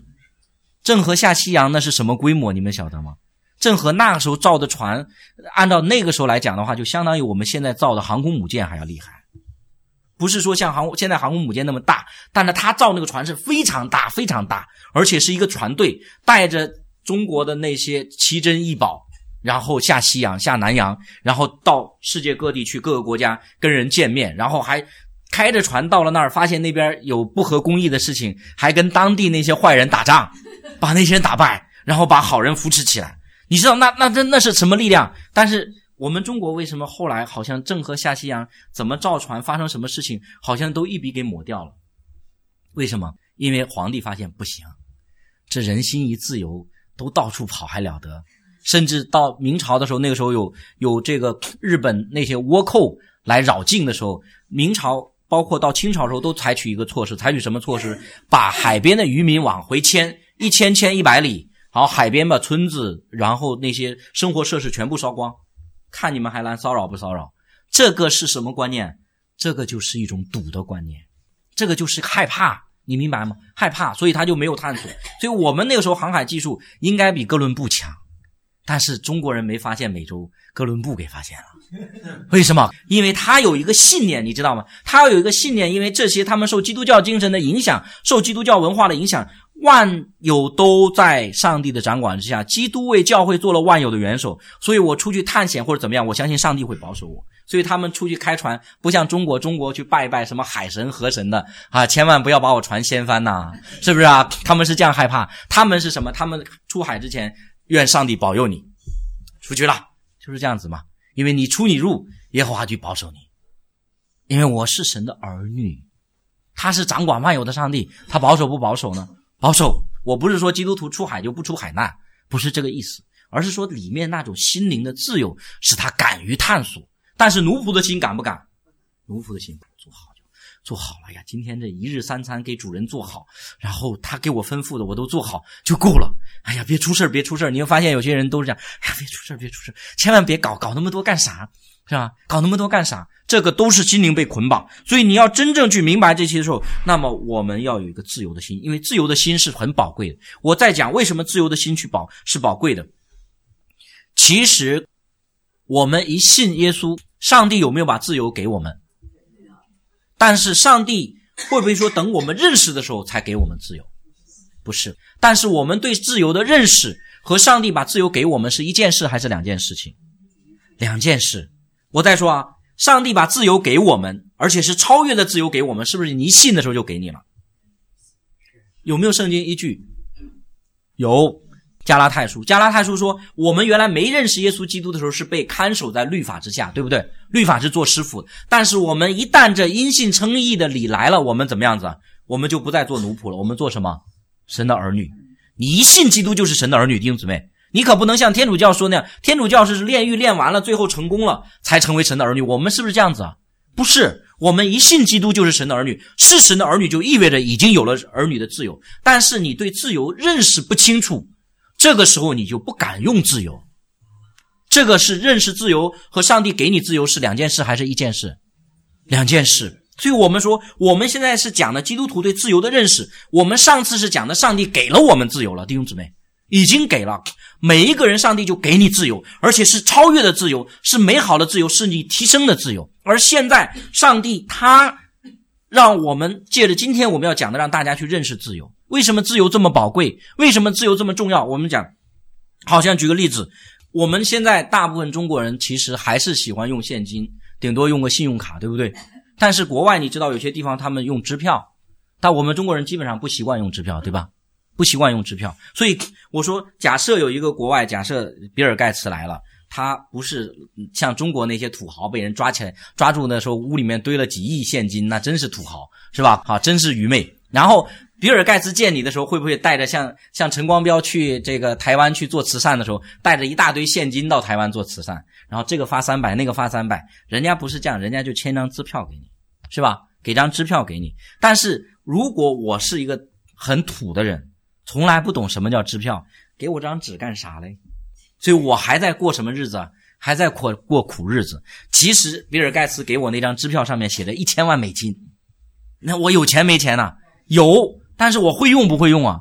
A: 郑和下西洋那是什么规模，你们晓得吗？郑和那个时候造的船，按照那个时候来讲的话，就相当于我们现在造的航空母舰还要厉害。不是说像航现在航空母舰那么大，但是他造那个船是非常大非常大，而且是一个船队，带着中国的那些奇珍异宝，然后下西洋下南洋，然后到世界各地去各个国家跟人见面，然后还开着船到了那儿，发现那边有不合公义的事情，还跟当地那些坏人打仗，把那些人打败，然后把好人扶持起来。你知道那那那那是什么力量？但是我们中国为什么后来好像郑和下西洋怎么造船发生什么事情好像都一笔给抹掉了？为什么？因为皇帝发现不行，这人心一自由都到处跑还了得。甚至到明朝的时候，那个时候有有这个日本那些倭寇来扰境的时候，明朝包括到清朝的时候都采取一个措施，采取什么措施？把海边的渔民往回迁，一迁迁一百里，好，海边把村子然后那些生活设施全部烧光，看你们还来骚扰不骚扰。这个是什么观念？这个就是一种赌的观念，这个就是害怕，你明白吗？害怕，所以他就没有探索。所以我们那个时候航海技术应该比哥伦布强，但是中国人没发现美洲，哥伦布给发现了。为什么？因为他有一个信念，你知道吗？他要有一个信念，因为这些他们受基督教精神的影响，受基督教文化的影响，万有都在上帝的掌管之下，基督为教会做了万有的元首，所以我出去探险或者怎么样，我相信上帝会保守我。所以他们出去开船，不像中国中国去拜拜什么海神河神的啊，千万不要把我船掀翻呐，是不是啊？他们是这样害怕。他们是什么？他们出海之前愿上帝保佑你出去了，就是这样子嘛。因为你出你入，耶和华就保守你。因为我是神的儿女，他是掌管万有的上帝，他保守不保守呢？保守。我不是说基督徒出海就不出海难，不是这个意思，而是说里面那种心灵的自由使他敢于探索。但是奴仆的心敢不敢？奴仆的心做好就做好了呀，今天这一日三餐给主人做好，然后他给我吩咐的我都做好就够了。哎呀，别出事别出事。你会发现有些人都是这样，哎呀，别出事别出事，千万别搞搞那么多干啥，是吧？搞那么多干啥？这个都是心灵被捆绑。所以你要真正去明白这些的时候，那么我们要有一个自由的心，因为自由的心是很宝贵的。我在讲为什么自由的心去宝是宝贵的。其实我们一信耶稣，上帝有没有把自由给我们？但是上帝会不会说等我们认识的时候才给我们自由？不是。但是我们对自由的认识和上帝把自由给我们是一件事还是两件事情？两件事。我再说啊，上帝把自由给我们，而且是超越的自由给我们，是不是你一信的时候就给你了？有没有圣经依据？有。加拉太书，加拉太书说，我们原来没认识耶稣基督的时候是被看守在律法之下，对不对？律法是做师傅的。但是我们一旦这因信称义的理来了，我们怎么样子？我们就不再做奴仆了，我们做什么？神的儿女。你一信基督就是神的儿女，弟兄姊妹，你可不能像天主教说那样，天主教是炼狱炼完了，最后成功了才成为神的儿女。我们是不是这样子啊？不是，我们一信基督就是神的儿女，是神的儿女就意味着已经有了儿女的自由。但是你对自由认识不清楚，这个时候你就不敢用自由。这个是认识自由和上帝给你自由是两件事还是一件事？两件事。所以我们说我们现在是讲的基督徒对自由的认识，我们上次是讲的上帝给了我们自由了，弟兄姊妹，已经给了每一个人，上帝就给你自由，而且是超越的自由，是美好的自由，是你提升的自由。而现在上帝他让我们借着今天我们要讲的让大家去认识自由。为什么自由这么宝贵？为什么自由这么重要？我们讲，好像举个例子，我们现在大部分中国人其实还是喜欢用现金，顶多用个信用卡，对不对？但是国外你知道有些地方他们用支票，但我们中国人基本上不习惯用支票，对吧？不习惯用支票。所以我说假设有一个国外，假设比尔盖茨来了，他不是像中国那些土豪被人抓起来抓住的时候屋里面堆了几亿现金，那真是土豪，是吧？好，真是愚昧。然后比尔盖茨见你的时候会不会带着像像陈光标去这个台湾去做慈善的时候带着一大堆现金到台湾做慈善，然后这个发三百那个发三百，人家不是这样，人家就签张支票给你，是吧？给张支票给你。但是如果我是一个很土的人，从来不懂什么叫支票，给我张纸干啥嘞？所以我还在过什么日子啊？还在过过苦日子。其实比尔盖茨给我那张支票上面写着一千万美金，那我有钱没钱呢？有，但是我会用不会用啊？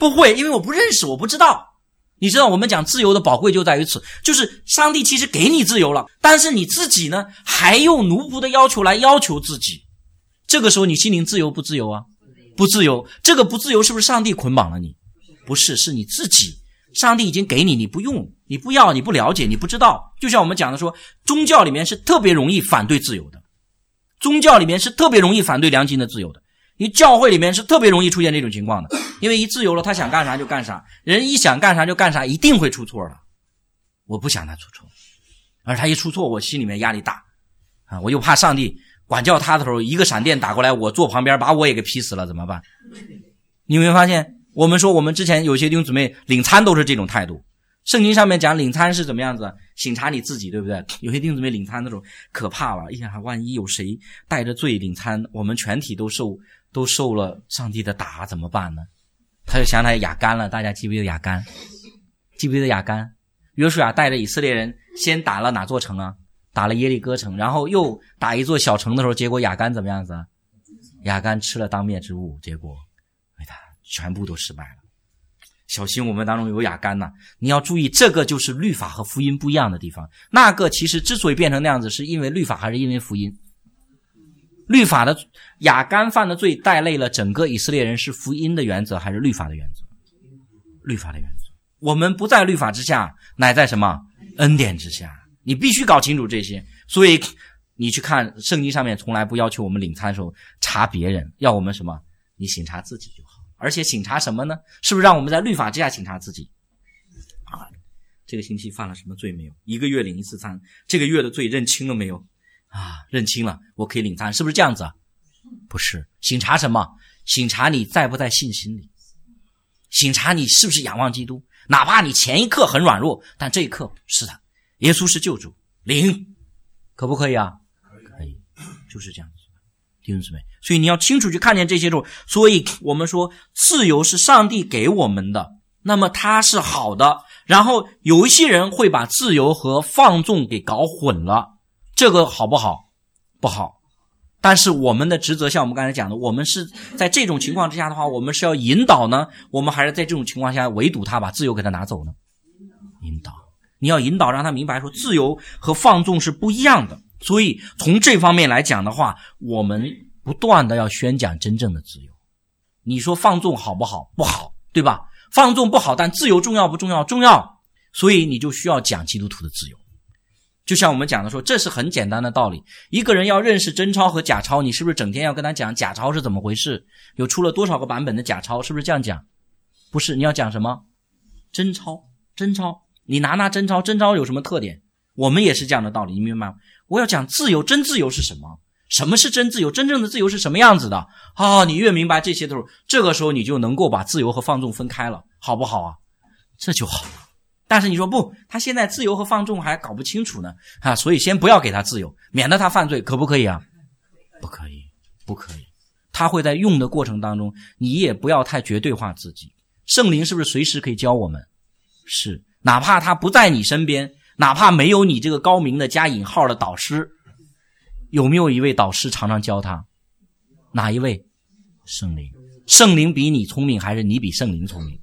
A: 不会，因为我不认识，我不知道。你知道我们讲自由的宝贵就在于此，就是上帝其实给你自由了，但是你自己呢还用奴仆的要求来要求自己，这个时候你心灵自由不自由啊？不自由。这个不自由是不是上帝捆绑了你？不是，是你自己。上帝已经给你，你不用，你不要，你不了解，你不知道。就像我们讲的说，宗教里面是特别容易反对自由的，宗教里面是特别容易反对良心的自由的，因为教会里面是特别容易出现这种情况的。因为一自由了，他想干啥就干啥，人一想干啥就干啥，一定会出错的。我不想他出错，而他一出错，我心里面压力大啊！我又怕上帝管教他的时候，一个闪电打过来，我坐旁边把我也给劈死了，怎么办？你有没有发现？我们说我们之前有些弟兄姊妹领餐都是这种态度，圣经上面讲领餐是怎么样子，省察你自己，对不对？有些弟兄姊妹领餐的时候可怕了，哎呀，万一有谁带着罪领餐，我们全体都受都受了上帝的打怎么办呢？他就想起来亚干了，大家记不记得亚干？记不记得亚干？约书亚带着以色列人先打了哪座城啊？打了耶利哥城，然后又打一座小城的时候，结果亚干怎么样子啊？亚干吃了当灭之物，结果哎他全部都失败了。小心我们当中有亚干呐、啊！你要注意，这个就是律法和福音不一样的地方。那个其实之所以变成那样子，是因为律法还是因为福音？律法的亚干犯的罪带累了整个以色列人，是福音的原则还是律法的原则？律法的原则。我们不在律法之下，乃在什么？恩典之下。你必须搞清楚这些。所以你去看圣经上面从来不要求我们领餐的时候查别人，要我们什么？你省察自己就好。而且省察什么呢？是不是让我们在律法之下省察自己啊？这个星期犯了什么罪没有？一个月领一次餐，这个月的罪认清了没有啊？认清了，我可以领餐，是不是这样子啊？不是。省察什么？省察你在不在信心里，省察你是不是仰望基督，哪怕你前一刻很软弱，但这一刻是的，耶稣是救主，领，可不可以啊？可以，就是这样子。弟兄姊妹，所以你要清楚去看见这些种，所以我们说自由是上帝给我们的，那么它是好的。然后有一些人会把自由和放纵给搞混了，这个好不好？不好。但是我们的职责，像我们刚才讲的，我们是在这种情况之下的话，我们是要引导呢，我们还是在这种情况下围堵他，把自由给他拿走呢？引导，你要引导，让他明白说自由和放纵是不一样的。所以从这方面来讲的话，我们不断的要宣讲真正的自由。你说放纵好不好？不好，对吧？放纵不好，但自由重要不重要？重要。所以你就需要讲基督徒的自由。就像我们讲的说，这是很简单的道理。一个人要认识真钞和假钞，你是不是整天要跟他讲假钞是怎么回事？有出了多少个版本的假钞？是不是这样讲？不是，你要讲什么？真钞，真钞。你拿拿真钞，真钞有什么特点？我们也是这样的道理，你明白吗？我要讲自由，真自由是什么？什么是真自由？真正的自由是什么样子的？啊，你越明白这些的时候，这个时候你就能够把自由和放纵分开了，好不好啊？这就好了。但是你说不，他现在自由和放纵还搞不清楚呢，啊，所以先不要给他自由，免得他犯罪，可不可以啊？不可以，不可以。他会在用的过程当中，你也不要太绝对化自己。圣灵是不是随时可以教我们？是，哪怕他不在你身边，哪怕没有你这个高明的加引号的导师，有没有一位导师常常教他？哪一位？圣灵。圣灵比你聪明，还是你比圣灵聪明？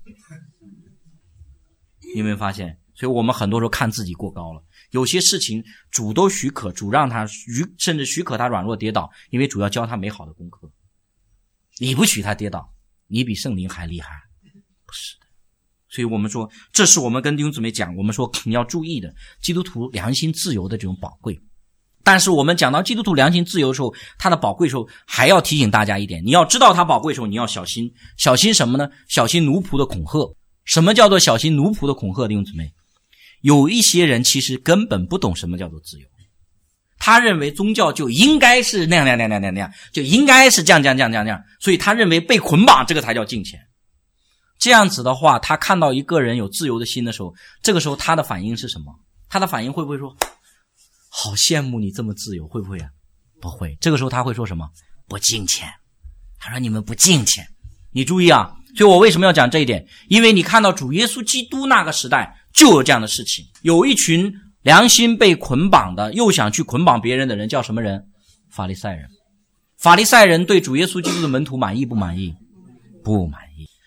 A: 你有没有发现？所以我们很多时候看自己过高了。有些事情主都许可，主让他许甚至许可他软弱跌倒，因为主要教他美好的功课。你不许他跌倒，你比圣灵还厉害？不是的。所以我们说，这是我们跟弟兄姊妹讲，我们说你要注意的，基督徒良心自由的这种宝贵。但是我们讲到基督徒良心自由的时候，它的宝贵的时候，还要提醒大家一点，你要知道它宝贵的时候，你要小心。小心什么呢？小心奴仆的恐吓。什么叫做小心奴仆的恐吓？弟兄姊妹，有一些人其实根本不懂什么叫做自由，他认为宗教就应该是那样那样那样那样那样，就应该是这样这样这样这样这样，所以他认为被捆绑这个才叫敬虔。这样子的话，他看到一个人有自由的心的时候，这个时候他的反应是什么？他的反应会不会说好羡慕你这么自由？会不会啊？不会。这个时候他会说什么？不敬虔。他说你们不敬虔。你注意啊，所以我为什么要讲这一点？因为你看到主耶稣基督那个时代就有这样的事情，有一群良心被捆绑的，又想去捆绑别人的人，叫什么人？法利赛人。法利赛人对主耶稣基督的门徒满意不满意？不满意。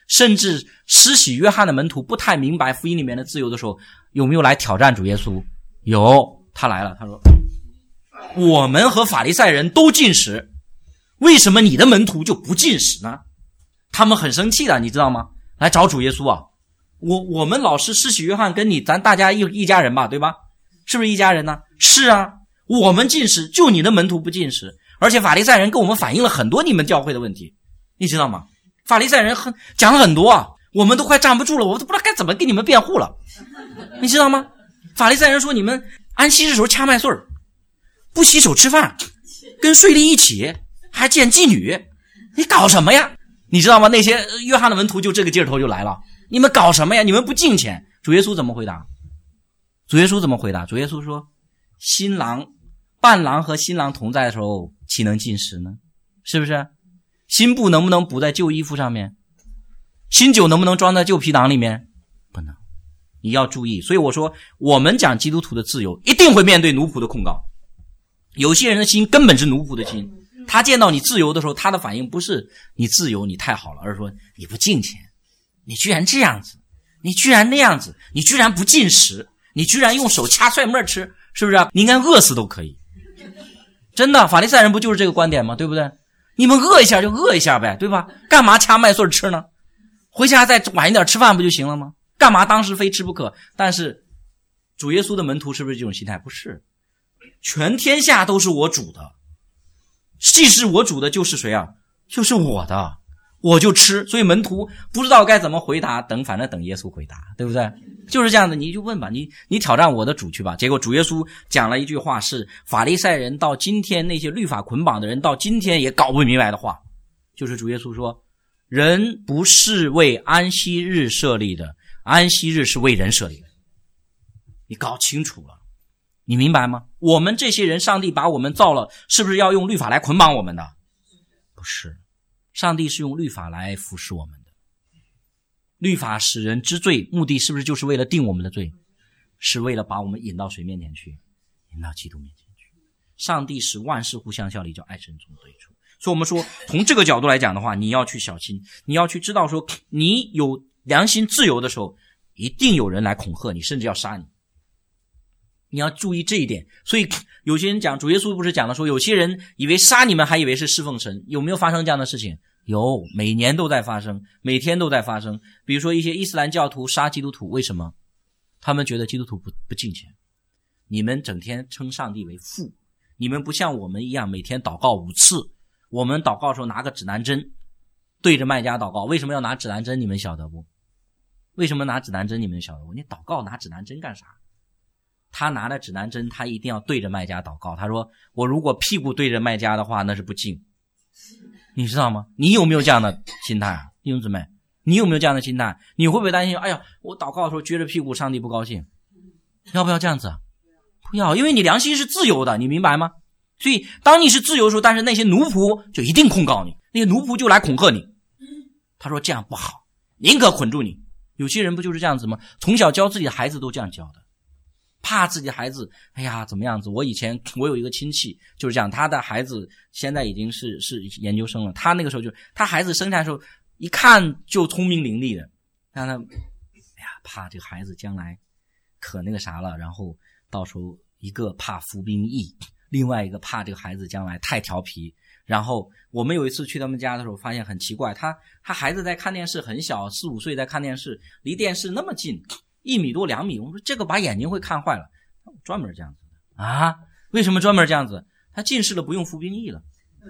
A: 甚至施洗约翰的门徒不太明白福音里面的自由的时候，有没有来挑战主耶稣？有，他来了，他说我们和法利赛人都禁食，为什么你的门徒就不禁食呢？他们很生气的，你知道吗？来找主耶稣啊，我我们老师施洗约翰跟你咱大家一一家人吧，对吧？是不是一家人呢？是啊，我们禁食，就你的门徒不禁食。而且法利赛人跟我们反映了很多你们教会的问题，你知道吗？法利赛人很讲了很多啊，我们都快站不住了，我都不知道该怎么给你们辩护了，你知道吗？法利赛人说你们安息日时候掐麦穗儿，不洗手吃饭，跟税吏一起，还见妓女，你搞什么呀？你知道吗？那些约翰的门徒就这个劲头就来了，你们搞什么呀？你们不敬虔。主耶稣怎么回答？主耶稣怎么回答？主耶稣说，新郎伴郎和新郎同在的时候岂能禁食呢？是不是？新布能不能补在旧衣服上面？新酒能不能装在旧皮囊里面？不能。你要注意，所以我说我们讲基督徒的自由一定会面对奴仆的控告。有些人的心根本是奴仆的心，他见到你自由的时候，他的反应不是你自由你太好了，而是说你不敬虔，你居然这样子，你居然那样子，你居然不进食，你居然用手掐蒜末吃，是不是？你应该饿死都可以。真的，法利赛人不就是这个观点吗？对不对？你们饿一下就饿一下呗，对吧？干嘛掐麦穗吃呢？回家再晚一点吃饭不就行了吗？干嘛当时非吃不可？但是主耶稣的门徒是不是这种心态？不是，全天下都是我主的，既是我主的就是谁啊？就是我的，我就吃。所以门徒不知道该怎么回答，等反正等耶稣回答，对不对？就是这样的，你就问吧，你你挑战我的主去吧。结果主耶稣讲了一句话，是法利赛人到今天，那些律法捆绑的人到今天也搞不明白的话，就是主耶稣说，人不是为安息日设立的，安息日是为人设立的。你搞清楚了，你明白吗？我们这些人，上帝把我们造了，是不是要用律法来捆绑我们的？不是，上帝是用律法来服侍我们的。律法使人知罪，目的是不是就是为了定我们的罪？是为了把我们引到谁面前去？引到基督面前去。上帝使万事互相效力，叫爱神中对处。所以我们说，从这个角度来讲的话，你要去小心，你要去知道说，你有良心自由的时候，一定有人来恐吓你，甚至要杀你。你要注意这一点。所以有些人讲，主耶稣不是讲了说，有些人以为杀你们还以为是侍奉神，有没有发生这样的事情？有，每年都在发生，每天都在发生。比如说一些伊斯兰教徒杀基督徒，为什么？他们觉得基督徒不不敬虔，你们整天称上帝为父，你们不像我们一样每天祷告五次，我们祷告的时候拿个指南针对着卖家祷告。为什么要拿指南针？你们晓得不？为什么拿指南针？你们晓得不？你祷告拿指南针干啥？他拿了指南针，他一定要对着卖家祷告。他说，我如果屁股对着卖家的话，那是不敬。你知道吗？你有没有这样的心态啊？弟兄姊妹，你有没有这样的心态？你会不会担心，哎呀，我祷告的时候撅着屁股，上帝不高兴？要不要这样子啊？不要，因为你良心是自由的，你明白吗？所以当你是自由的时候，但是那些奴仆就一定控告你，那些奴仆就来恐吓你。他说这样不好，宁可捆住你。有些人不就是这样子吗？从小教自己的孩子都这样教的，怕自己的孩子，哎呀，怎么样子？我以前我有一个亲戚就是这样，他的孩子现在已经是是研究生了，他那个时候就他孩子生下来的时候一看就聪明伶俐的，让他哎呀，怕这个孩子将来可那个啥了，然后到时候一个怕服兵役，另外一个怕这个孩子将来太调皮。然后我们有一次去他们家的时候发现很奇怪，他他孩子在看电视，很小，四五岁在看电视，离电视那么近，一米多两米，我说这个把眼睛会看坏了。专门这样子的啊？为什么专门这样子？他近视了不用服兵役了。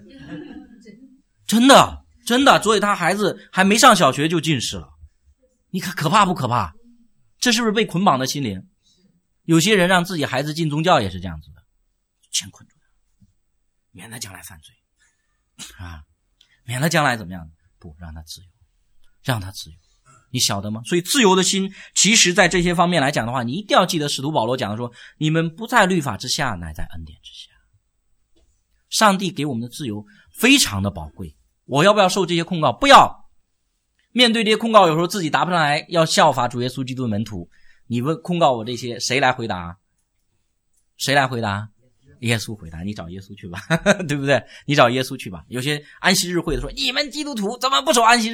A: 真的真的，所以他孩子还没上小学就近视了。你看可怕不可怕？这是不是被捆绑的心灵？有些人让自己孩子进宗教也是这样子的，先捆住他，免得将来犯罪啊，免得将来怎么样？不，让他自由，让他自由。你晓得吗？所以自由的心，其实在这些方面来讲的话，你一定要记得使徒保罗讲的说，你们不在律法之下，乃在恩典之下。上帝给我们的自由非常的宝贵。我要不要受这些控告？不要。面对这些控告，有时候自己答不上来，要效法主耶稣基督的门徒。你问控告我这些，谁来回答？谁来回答？耶稣回答。你找耶稣去吧，对不对？你找耶稣去吧。有些安息日会的说，你们基督徒怎么不守安息日？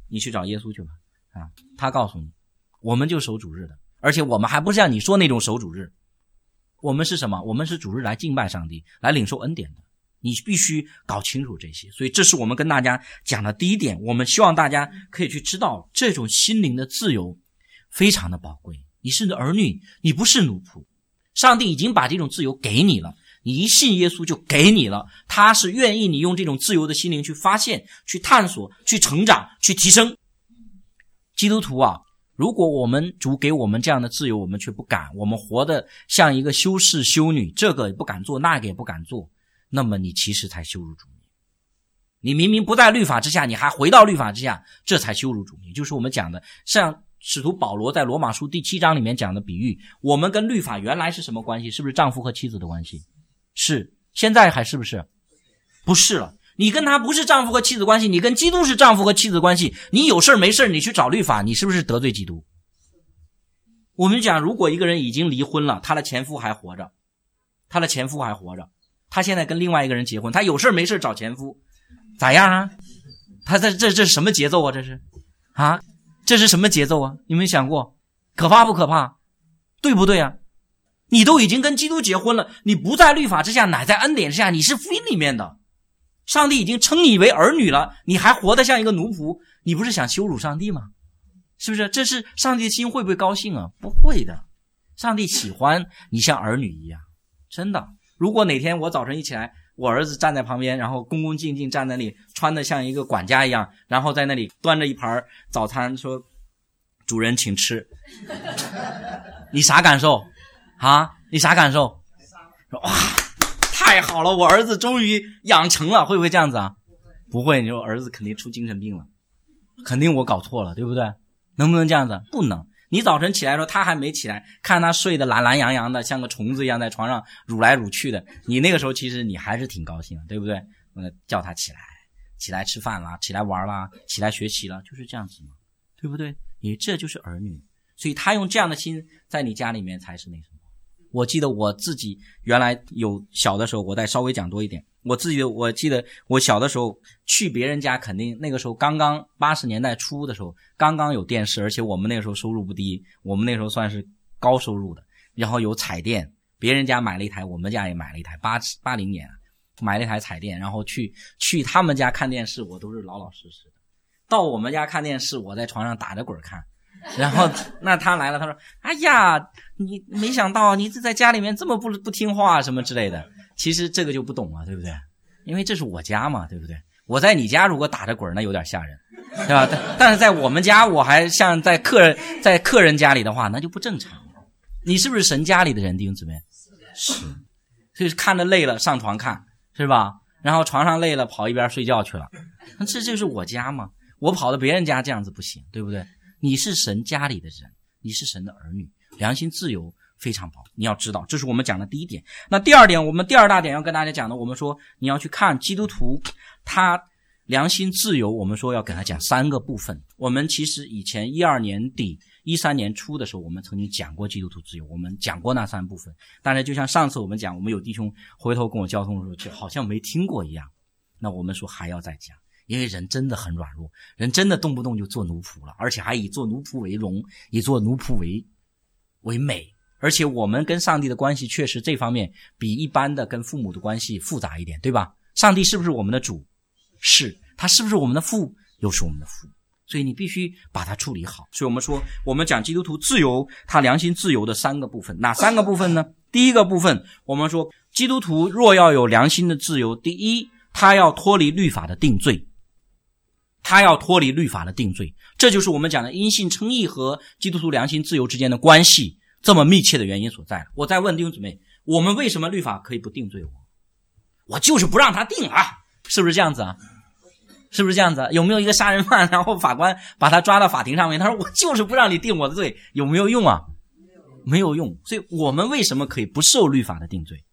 A: 你去找耶稣去吧啊，他告诉你，我们就守主日的，而且我们还不是像你说那种守主日，我们是什么？我们是主日来敬拜上帝，来领受恩典的。你必须搞清楚这些，所以这是我们跟大家讲的第一点，我们希望大家可以去知道这种心灵的自由非常的宝贵。你是儿女，你不是奴仆，上帝已经把这种自由给你了，你一信耶稣就给你了，他是愿意你用这种自由的心灵去发现、去探索、去成长、去提升。基督徒啊，如果我们主给我们这样的自由，我们却不敢，我们活得像一个修士修女，这个也不敢做，那个也不敢做，那么你其实才羞辱主名。你明明不在律法之下，你还回到律法之下，这才羞辱主名。就是我们讲的，像使徒保罗在罗马书第七章里面讲的比喻，我们跟律法原来是什么关系？是不是丈夫和妻子的关系？是。现在还是不是？不是了。你跟他不是丈夫和妻子关系，你跟基督是丈夫和妻子关系，你有事没事你去找律法，你是不是得罪基督？我们讲，如果一个人已经离婚了，他的前夫还活着，他的前夫还活着，他现在跟另外一个人结婚，他有事没事找前夫，咋样啊？他这这这是什么节奏啊？这是啊，这是什么节奏啊？你没想过，可怕不可怕？对不对啊？你都已经跟基督结婚了，你不在律法之下，乃在恩典之下，你是福音里面的，上帝已经称你为儿女了，你还活得像一个奴仆，你不是想羞辱上帝吗？是不是？这是上帝的心会不会高兴啊？不会的，上帝喜欢你像儿女一样，真的。如果哪天我早晨一起来，我儿子站在旁边，然后恭恭敬敬站在那里，穿得像一个管家一样，然后在那里端着一盘早餐说主人请吃，你啥感受啊？你啥感受？哇，太好了，我儿子终于养成了，会不会这样子啊？不会，你说儿子肯定出精神病了，肯定我搞错了，对不对？能不能这样子？不能。你早晨起来的时候，他还没起来，看他睡得懒懒洋洋的，像个虫子一样在床上蠕来蠕去的，你那个时候其实你还是挺高兴的，对不对？叫他起来，起来吃饭啦，起来玩啦，起来学习了，就是这样子嘛，对不对？你这就是儿女，所以他用这样的心在你家里面才是那什么。我记得我自己原来有小的时候，我再稍微讲多一点。我自己的，我记得我小的时候去别人家，肯定那个时候刚刚八十年代初的时候，刚刚有电视，而且我们那个时候收入不低，我们那时候算是高收入的。然后有彩电，别人家买了一台，我们家也买了一台，八八零年买了一台彩电，然后去去他们家看电视，我都是老老实实的。到我们家看电视，我在床上打着滚看。然后那他来了，他说：“哎呀，你没想到你在家里面这么不不听话什么之类的。”其实这个就不懂了，对不对？因为这是我家嘛，对不对？我在你家如果打着滚，那有点吓人，对吧？但, 但是在我们家，我还像在客人在客人家里的话，那就不正常。你是不是神家里的人，弟兄姊妹？是。所以看着累了上床看，是吧？然后床上累了跑一边睡觉去了，那这就是我家嘛。我跑到别人家这样子不行，对不对？你是神家里的人，你是神的儿女，良心自由非常宝贵，你要知道，这是我们讲的第一点。那第二点，我们第二大点要跟大家讲的，我们说你要去看基督徒他良心自由，我们说要跟他讲三个部分。我们其实以前一二年底一三年初的时候，我们曾经讲过基督徒自由，我们讲过那三部分。但是就像上次我们讲，我们有弟兄回头跟我交通的时候，就好像没听过一样。那我们说还要再讲，因为人真的很软弱，人真的动不动就做奴仆了，而且还以做奴仆为荣，以做奴仆为为美。而且我们跟上帝的关系确实这方面比一般的跟父母的关系复杂一点，对吧？上帝是不是我们的主？是。他是不是我们的父？又是我们的父。所以你必须把它处理好。所以我们说，我们讲基督徒自由，他良心自由的三个部分。哪三个部分呢？第一个部分，我们说基督徒若要有良心的自由，第一，他要脱离律法的定罪。他要脱离律法的定罪，这就是我们讲的因信称义和基督徒良心自由之间的关系这么密切的原因所在。我再问弟兄姊妹，我们为什么律法可以不定罪我？我就是不让他定啊，是不是这样子啊？是不是这样子？有没有一个杀人犯，然后法官把他抓到法庭上面，他说我就是不让你定我的罪，有没有用啊？没有用。所以我们为什么可以不受律法的定罪？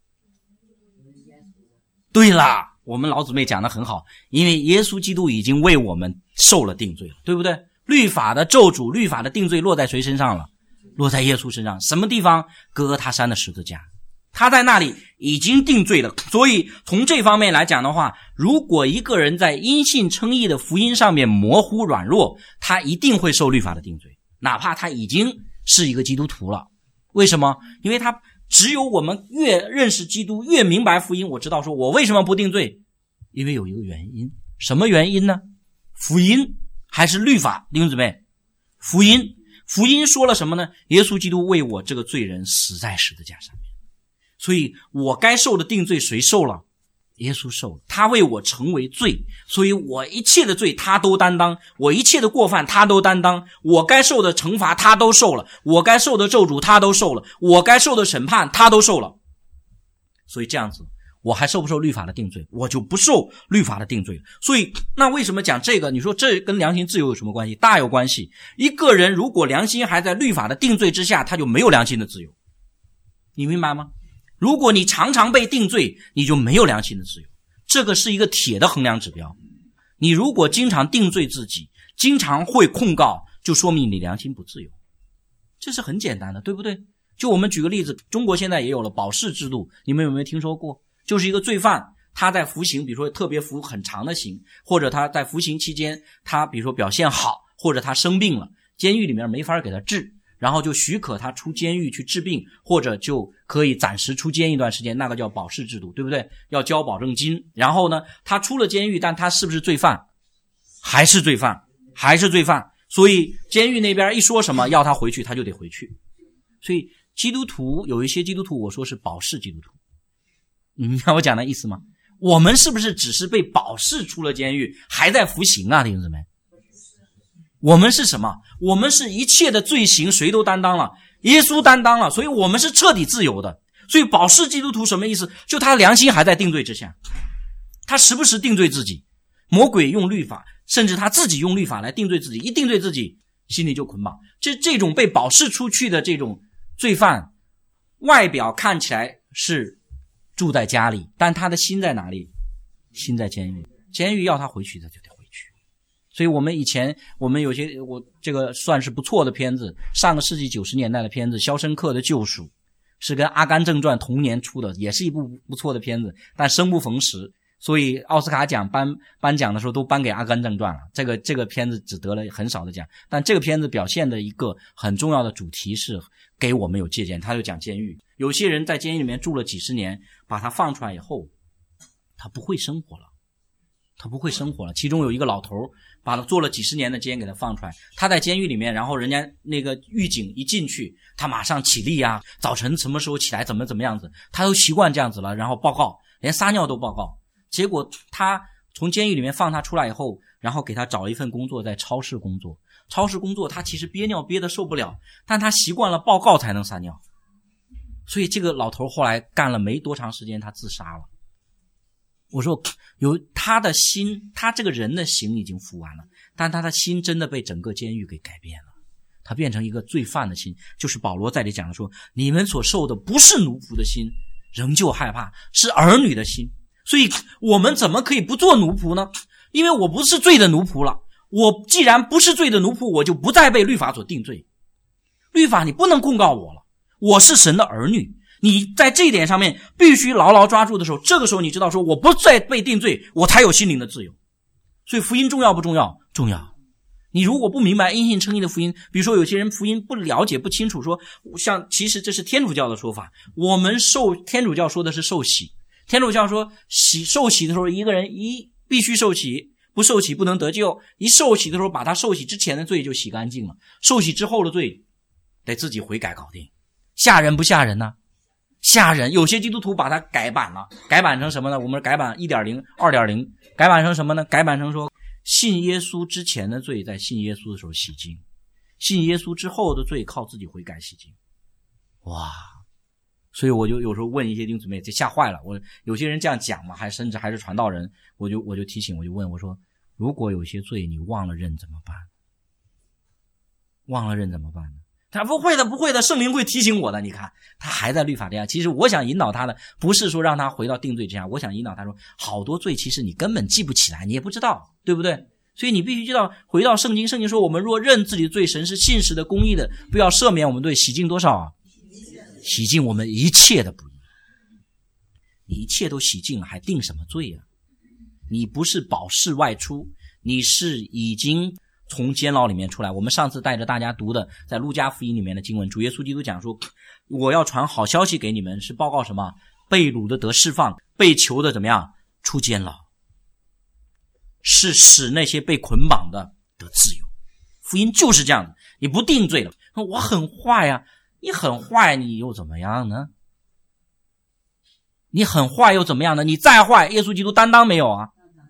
A: 对啦，我们老姊妹讲得很好，因为耶稣基督已经为我们受了定罪了，对不对？律法的咒诅，律法的定罪落在谁身上了？落在耶稣身上。什么地方？哥哥他山的十字架。 他在那里已经定罪了。所以从这方面来讲的话，如果一个人在因信称义的福音上面模糊软弱，他一定会受律法的定罪，哪怕他已经是一个基督徒了。为什么？因为他只有我们越认识基督，越明白福音，我知道说我为什么不定罪，因为有一个原因。什么原因呢？福音还是律法？弟兄姊妹，福音福音说了什么呢？耶稣基督为我这个罪人死在十字架上面，所以我该受的定罪谁受了？耶稣受了，他为我成为罪，所以我一切的罪他都担当，我一切的过犯他都担当，我该受的惩罚他都受了，我该受的咒诅他都受了，我该受的审判他都受了。所以这样子我还受不受律法的定罪？我就不受律法的定罪。所以那为什么讲这个？你说这跟良心自由有什么关系？大有关系。一个人如果良心还在律法的定罪之下，他就没有良心的自由。你明白吗？如果你常常被定罪，你就没有良心的自由。这个是一个铁的衡量指标。你如果经常定罪自己，经常会控告，就说明你良心不自由。这是很简单的，对不对？就我们举个例子，中国现在也有了保释制度，你们有没有听说过？就是一个罪犯，他在服刑，比如说特别服很长的刑，或者他在服刑期间他比如说表现好，或者他生病了，监狱里面没法给他治，然后就许可他出监狱去治病，或者就可以暂时出监一段时间，那个叫保释制度，对不对？要交保证金。然后呢，他出了监狱，但他是不是罪犯？还是罪犯，还是罪犯。所以监狱那边一说什么要他回去，他就得回去。所以基督徒有一些基督徒，我说是保释基督徒，你明白我讲的意思吗？我们是不是只是被保释出了监狱，还在服刑啊？弟兄姊妹，我们是什么？我们是一切的罪行谁都担当了，耶稣担当了，所以我们是彻底自由的。所以保释基督徒什么意思？就他良心还在定罪之下，他时不时定罪自己，魔鬼用律法，甚至他自己用律法来定罪自己，一定罪自己心里就捆绑。这这种被保释出去的这种罪犯，外表看起来是住在家里，但他的心在哪里？心在监狱。监狱要他回去，他就得回去。所以我们以前我们有些我这个算是不错的片子，上个世纪九十年代的片子《肖申克的救赎》，是跟《阿甘正传》同年出的，也是一部不错的片子，但生不逢时，所以奥斯卡奖颁颁奖的时候都颁给《阿甘正传》了。这个这个片子只得了很少的奖，但这个片子表现的一个很重要的主题是给我们有借鉴。他就讲监狱，有些人在监狱里面住了几十年，把他放出来以后，他不会生活了，他不会生活了。其中有一个老头把他做了几十年的监给他放出来，他在监狱里面，然后人家那个狱警一进去，他马上起立啊，早晨什么时候起来怎么怎么样子，他都习惯这样子了，然后报告，连撒尿都报告。结果他从监狱里面放他出来以后，然后给他找了一份工作，在超市工作。超市工作他其实憋尿憋得受不了，但他习惯了报告才能撒尿，所以这个老头后来干了没多长时间他自杀了。我说有他的心，他这个人的刑已经服完了，但他的心真的被整个监狱给改变了，他变成一个罪犯的心。就是保罗在这里讲的说，你们所受的不是奴仆的心，仍旧害怕，是儿女的心。所以我们怎么可以不做奴仆呢？因为我不是罪的奴仆了，我既然不是罪的奴仆，我就不再被律法所定罪。律法你不能控告我了，我是神的儿女，你在这一点上面必须牢牢抓住的时候，这个时候你知道说我不再被定罪，我才有心灵的自由。所以福音重要不重要？重要。你如果不明白因信称义的福音，比如说有些人福音不了解不清楚，说像其实这是天主教的说法，我们受天主教说的是受洗，天主教说洗受洗的时候一个人一必须受洗，不受洗不能得救，一受洗的时候把他受洗之前的罪就洗干净了，受洗之后的罪得自己悔改搞定。吓人不吓人呢？吓人。有些基督徒把它改版了，改版成什么呢？我们改版 一点零 二点零 改版成什么呢？改版成说信耶稣之前的罪在信耶稣的时候洗净，信耶稣之后的罪靠自己悔改洗净。哇，所以我就有时候问一些弟兄姊妹，这吓坏了我。有些人这样讲嘛，还甚至还是传道人，我就我就提醒，我就问我说，如果有些罪你忘了认怎么办？忘了认怎么办呢？他不会的不会的，圣灵会提醒我的。你看他还在律法之下，其实我想引导他的不是说让他回到定罪之下，我想引导他说好多罪其实你根本记不起来，你也不知道，对不对？所以你必须知道回到圣经，圣经说我们若认自己的罪，神是信实的公义的，不要赦免我们罪，洗净多少啊？洗净我们一切的不义。 你一切都洗净了，还定什么罪啊？你不是保释外出，你是已经从监牢里面出来。我们上次带着大家读的在路加福音里面的经文，主耶稣基督讲说，我要传好消息给你们，是报告什么？被掳的得释放，被囚的怎么样？出监牢，是使那些被捆绑的得自由。福音就是这样的，你不定罪了，我很坏啊，你很坏，你又怎么样呢？你很坏又怎么样呢？你再坏，耶稣基督担当没有啊？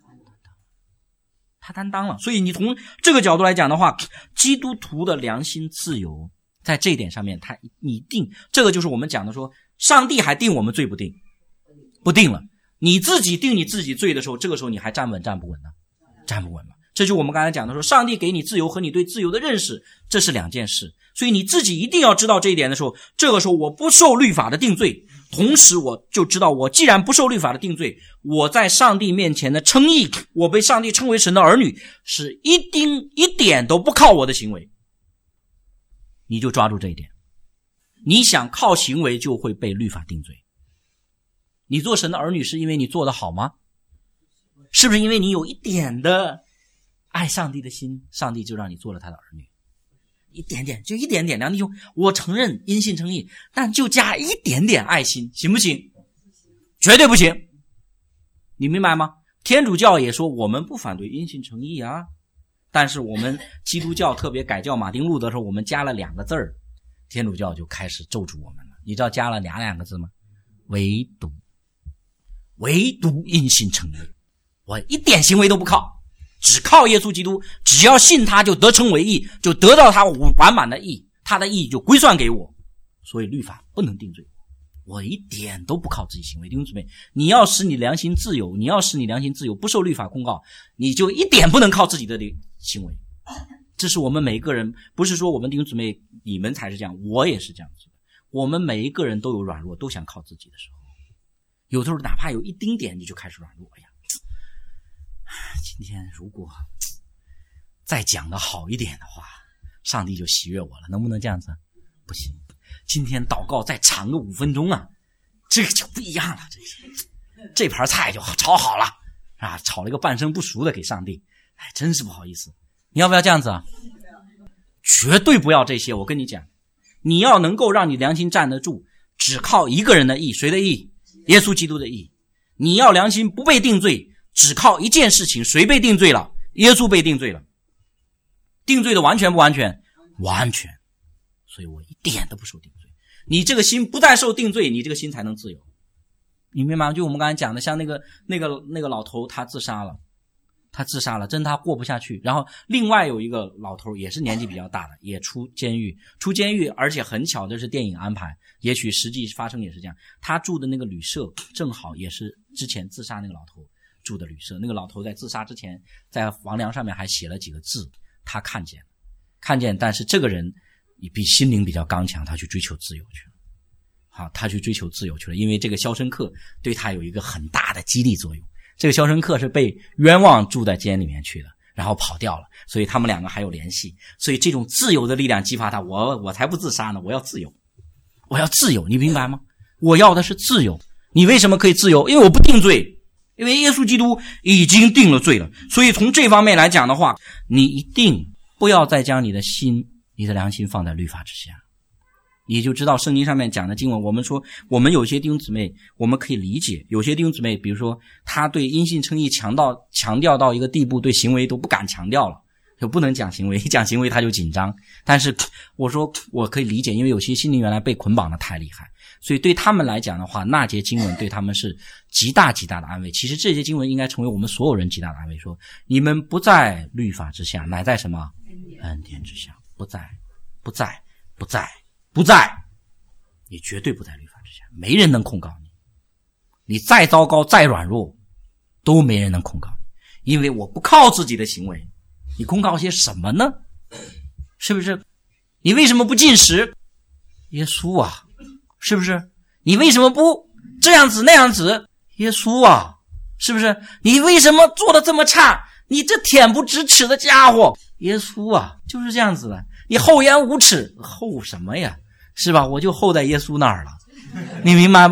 A: 他担当了。所以你从这个角度来讲的话，基督徒的良心自由在这一点上面，他你定，这个就是我们讲的说，上帝还定我们罪不定？不定了。你自己定你自己罪的时候，这个时候你还站稳站不稳呢？站不稳了。这就是我们刚才讲的说，上帝给你自由和你对自由的认识，这是两件事。所以你自己一定要知道这一点的时候，这个时候我不受律法的定罪，同时我就知道我既然不受律法的定罪，我在上帝面前的称义，我被上帝称为神的儿女，是一丁一点都不靠我的行为。你就抓住这一点，你想靠行为就会被律法定罪。你做神的儿女是因为你做得好吗？是不是因为你有一点的爱上帝的心，上帝就让你做了他的儿女？一点点，就一点点。梁弟兄，我承认因信称义，但就加一点点爱心，行不行？绝对不行。你明白吗？天主教也说我们不反对因信称义啊，但是我们基督教特别改教马丁路德的时候，我们加了两个字儿，天主教就开始咒诅我们了。你知道加了哪两个字吗？唯独，唯独因信称义，我一点行为都不靠，只靠耶稣基督，只要信他就得称为义，就得到他完满的义，他的义就归算给我。所以律法不能定罪我，我一点都不靠自己行为。弟兄姊妹，你要使你良心自由，你要使你良心自由，不受律法控告，你就一点不能靠自己的行为。这是我们每一个人，不是说我们弟兄姊妹你们才是这样，我也是这样子的。我们每一个人都有软弱，都想靠自己的时候，有的时候哪怕有一丁点你就开始软弱。哎呀，今天如果再讲的好一点的话，上帝就喜悦我了，能不能这样子？不行，今天祷告再长个五分钟啊，这个就不一样了。这这盘菜就炒好了啊，炒了一个半生不熟的给上帝，哎，真是不好意思。你要不要这样子啊？绝对不要这些。我跟你讲，你要能够让你良心站得住，只靠一个人的义。谁的义？耶稣基督的义。你要良心不被定罪，只靠一件事情。谁被定罪了？耶稣被定罪了。定罪的完全不完全？完全。所以我一点都不受定罪。你这个心不再受定罪，你这个心才能自由。你明白吗？就我们刚才讲的，像那个那个那个老头，他自杀了。他自杀了，真他过不下去。然后另外有一个老头也是年纪比较大的，也出监狱，出监狱，而且很巧的是电影安排，也许实际发生也是这样。他住的那个旅社正好也是之前自杀那个老头住的旅社。那个老头在自杀之前，在房梁上面还写了几个字，他看见看见，但是这个人比心灵比较刚强，他去追求自由去了。好，他去追求自由去了，因为这个肖申克对他有一个很大的激励作用。这个肖申克是被冤枉住在监里面去的，然后跑掉了，所以他们两个还有联系。所以这种自由的力量激发他，我我才不自杀呢，我要自由，我要自由，你明白吗？我要的是自由。你为什么可以自由？因为我不定罪，因为耶稣基督已经定了罪了。所以从这方面来讲的话，你一定不要再将你的心、你的良心放在律法之下。你就知道圣经上面讲的经文，我们说我们有些弟兄姊妹我们可以理解，有些弟兄姊妹比如说他对因信称义强到强调到一个地步，对行为都不敢强调了，就不能讲行为，一讲行为他就紧张。但是我说我可以理解，因为有些心灵原来被捆绑的太厉害，所以对他们来讲的话，那节经文对他们是极大极大的安慰。其实这些经文应该成为我们所有人极大的安慰，说你们不在律法之下，乃在什么？恩典之下。不在不在不在不在，你绝对不在律法之下，没人能控告你。你再糟糕再软弱，都没人能控告你，因为我不靠自己的行为。你控告些什么呢？是不是？你为什么不进食？耶稣啊，是不是？你为什么不这样子那样子？耶稣啊，是不是？你为什么做的这么差？你这恬不知耻的家伙！耶稣啊，就是这样子的。你厚颜无耻，厚什么呀？是吧？我就厚在耶稣那儿了，你明白不？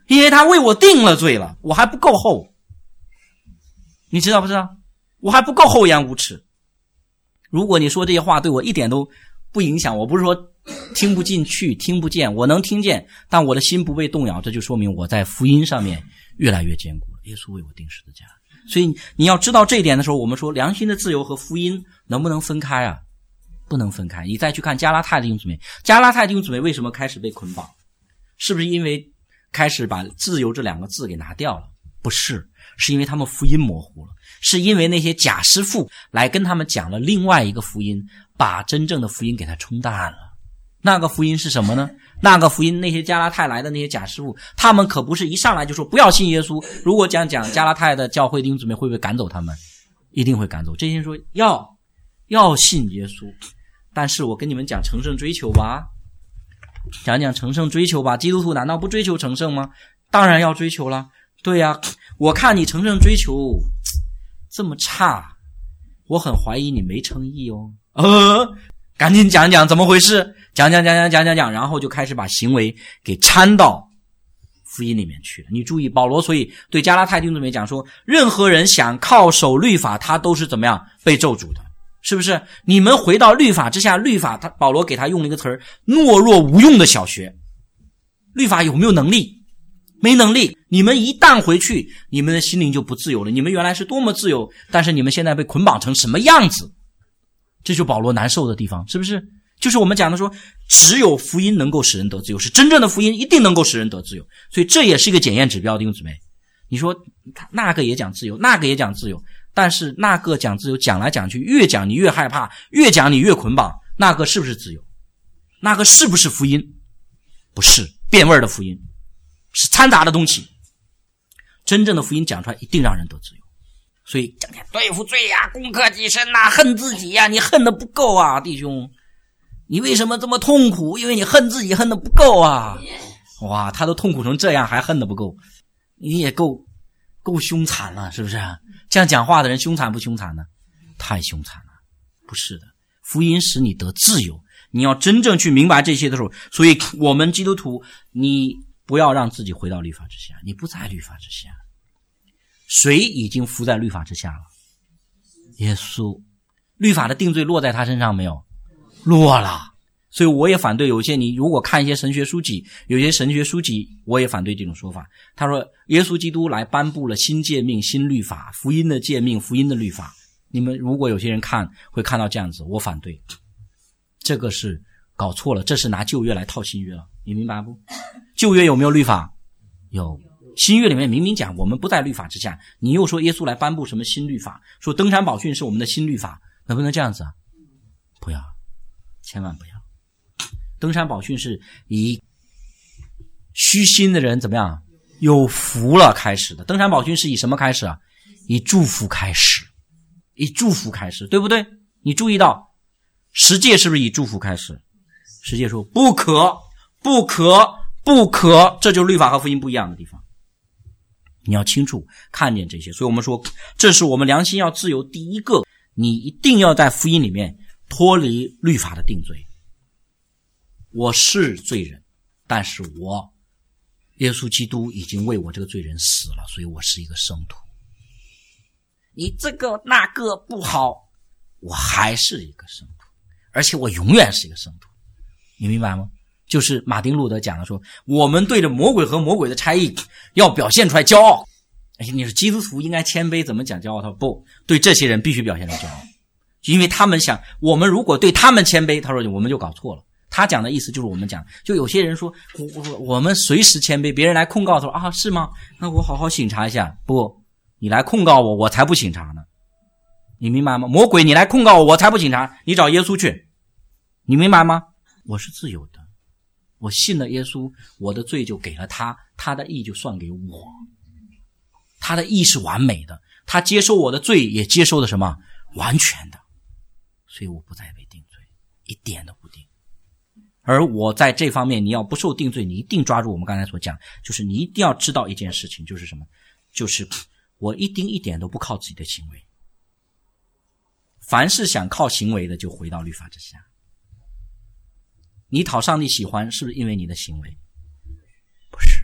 A: 因为他为我定了罪了，我还不够厚。你知道不知道？我还不够厚颜无耻。如果你说这些话对我一点都不影响，我不是说听不进去听不见，我能听见，但我的心不被动摇，这就说明我在福音上面越来越坚固了。耶稣为我钉十字架。所以你要知道这一点的时候，我们说良心的自由和福音能不能分开啊？不能分开。你再去看加拉太弟兄姊妹，加拉太弟兄姊妹为什么开始被捆绑？是不是因为开始把自由这两个字给拿掉了？不是，是因为他们福音模糊了，是因为那些假师傅来跟他们讲了另外一个福音，把真正的福音给他冲淡了。那个福音是什么呢？那个福音，那些加拉太来的那些假师傅，他们可不是一上来就说不要信耶稣。如果讲讲加拉太的教会弟兄姊妹会不会赶走他们？一定会赶走。这些人说要要信耶稣，但是我跟你们讲成圣追求吧，讲讲成圣追求吧。基督徒难道不追求成圣吗？当然要追求了。对呀、啊，我看你成圣追求这么差，我很怀疑你没诚意哦。呃，赶紧讲讲怎么回事，讲讲讲讲讲讲讲，然后就开始把行为给掺到福音里面去了。你注意，保罗所以对加拉太弟兄姊妹讲说，任何人想靠守律法，他都是怎么样被咒诅的，是不是？你们回到律法之下，律法他保罗给他用了一个词儿，懦弱无用的小学。律法有没有能力？没能力。你们一旦回去，你们的心灵就不自由了。你们原来是多么自由，但是你们现在被捆绑成什么样子？这就保罗难受的地方，是不是？就是我们讲的说，只有福音能够使人得自由，是真正的福音一定能够使人得自由。所以这也是一个检验指标，弟兄姊妹。你说那个也讲自由，那个也讲自由，但是那个讲自由讲来讲去，越讲你越害怕，越讲你越捆绑。那个是不是自由？那个是不是福音？不是，变味的福音，是掺杂的东西。真正的福音讲出来一定让人得自由。所以整天对付罪呀、啊，攻克己身呐、啊，恨自己呀、啊，你恨得不够啊，弟兄，你为什么这么痛苦？因为你恨自己恨得不够啊。哇，他都痛苦成这样还恨得不够，你也够够凶残了，是不是？这样讲话的人凶残不凶残呢？太凶残了。不是的，福音使你得自由，你要真正去明白这些的时候，所以我们基督徒，你不要让自己回到律法之下，你不在律法之下。谁已经伏在律法之下了？耶稣。律法的定罪落在他身上没有？落了。所以我也反对有些，你如果看一些神学书籍，有些神学书籍我也反对这种说法。他说耶稣基督来颁布了新诫命、新律法，福音的诫命、福音的律法。你们如果有些人看会看到这样子，我反对。这个是搞错了，这是拿旧约来套新约了，你明白不？旧约有没有律法？有。新约里面明明讲我们不在律法之下，你又说耶稣来颁布什么新律法，说登山宝训是我们的新律法，能不能这样子啊？不要，千万不要。登山宝训是以虚心的人怎么样有福了开始的，登山宝训是以什么开始啊？以祝福开始，以祝福开始，对不对？你注意到十诫是不是以祝福开始？十诫说不可不可不可，这就是律法和福音不一样的地方。你要清楚看见这些，所以我们说这是我们良心要自由第一个，你一定要在福音里面脱离律法的定罪。我是罪人，但是我耶稣基督已经为我这个罪人死了，所以我是一个圣徒。你这个那个不好，我还是一个圣徒，而且我永远是一个圣徒。你明白吗？就是马丁路德讲的说，我们对着魔鬼和魔鬼的差异要表现出来骄傲。哎，你说基督徒应该谦卑，怎么讲骄傲？他说不，对这些人必须表现出骄傲，因为他们想，我们如果对他们谦卑，他说我们就搞错了。他讲的意思就是我们讲，就有些人说我我们随时谦卑，别人来控告他说啊是吗？那我好好省察一下。不，你来控告我，我才不省察呢。你明白吗？魔鬼你来控告我，我才不省察，你找耶稣去。你明白吗？我是自由的，我信了耶稣，我的罪就给了他，他的义就算给我。他的义是完美的，他接受我的罪也接受的什么？完全的。所以我不再被定罪，一点都不定。而我在这方面，你要不受定罪，你一定抓住我们刚才所讲，就是你一定要知道一件事情，就是什么？就是我一丁一点都不靠自己的行为。凡是想靠行为的，就回到律法之下。你讨上帝喜欢，是不是因为你的行为？不是，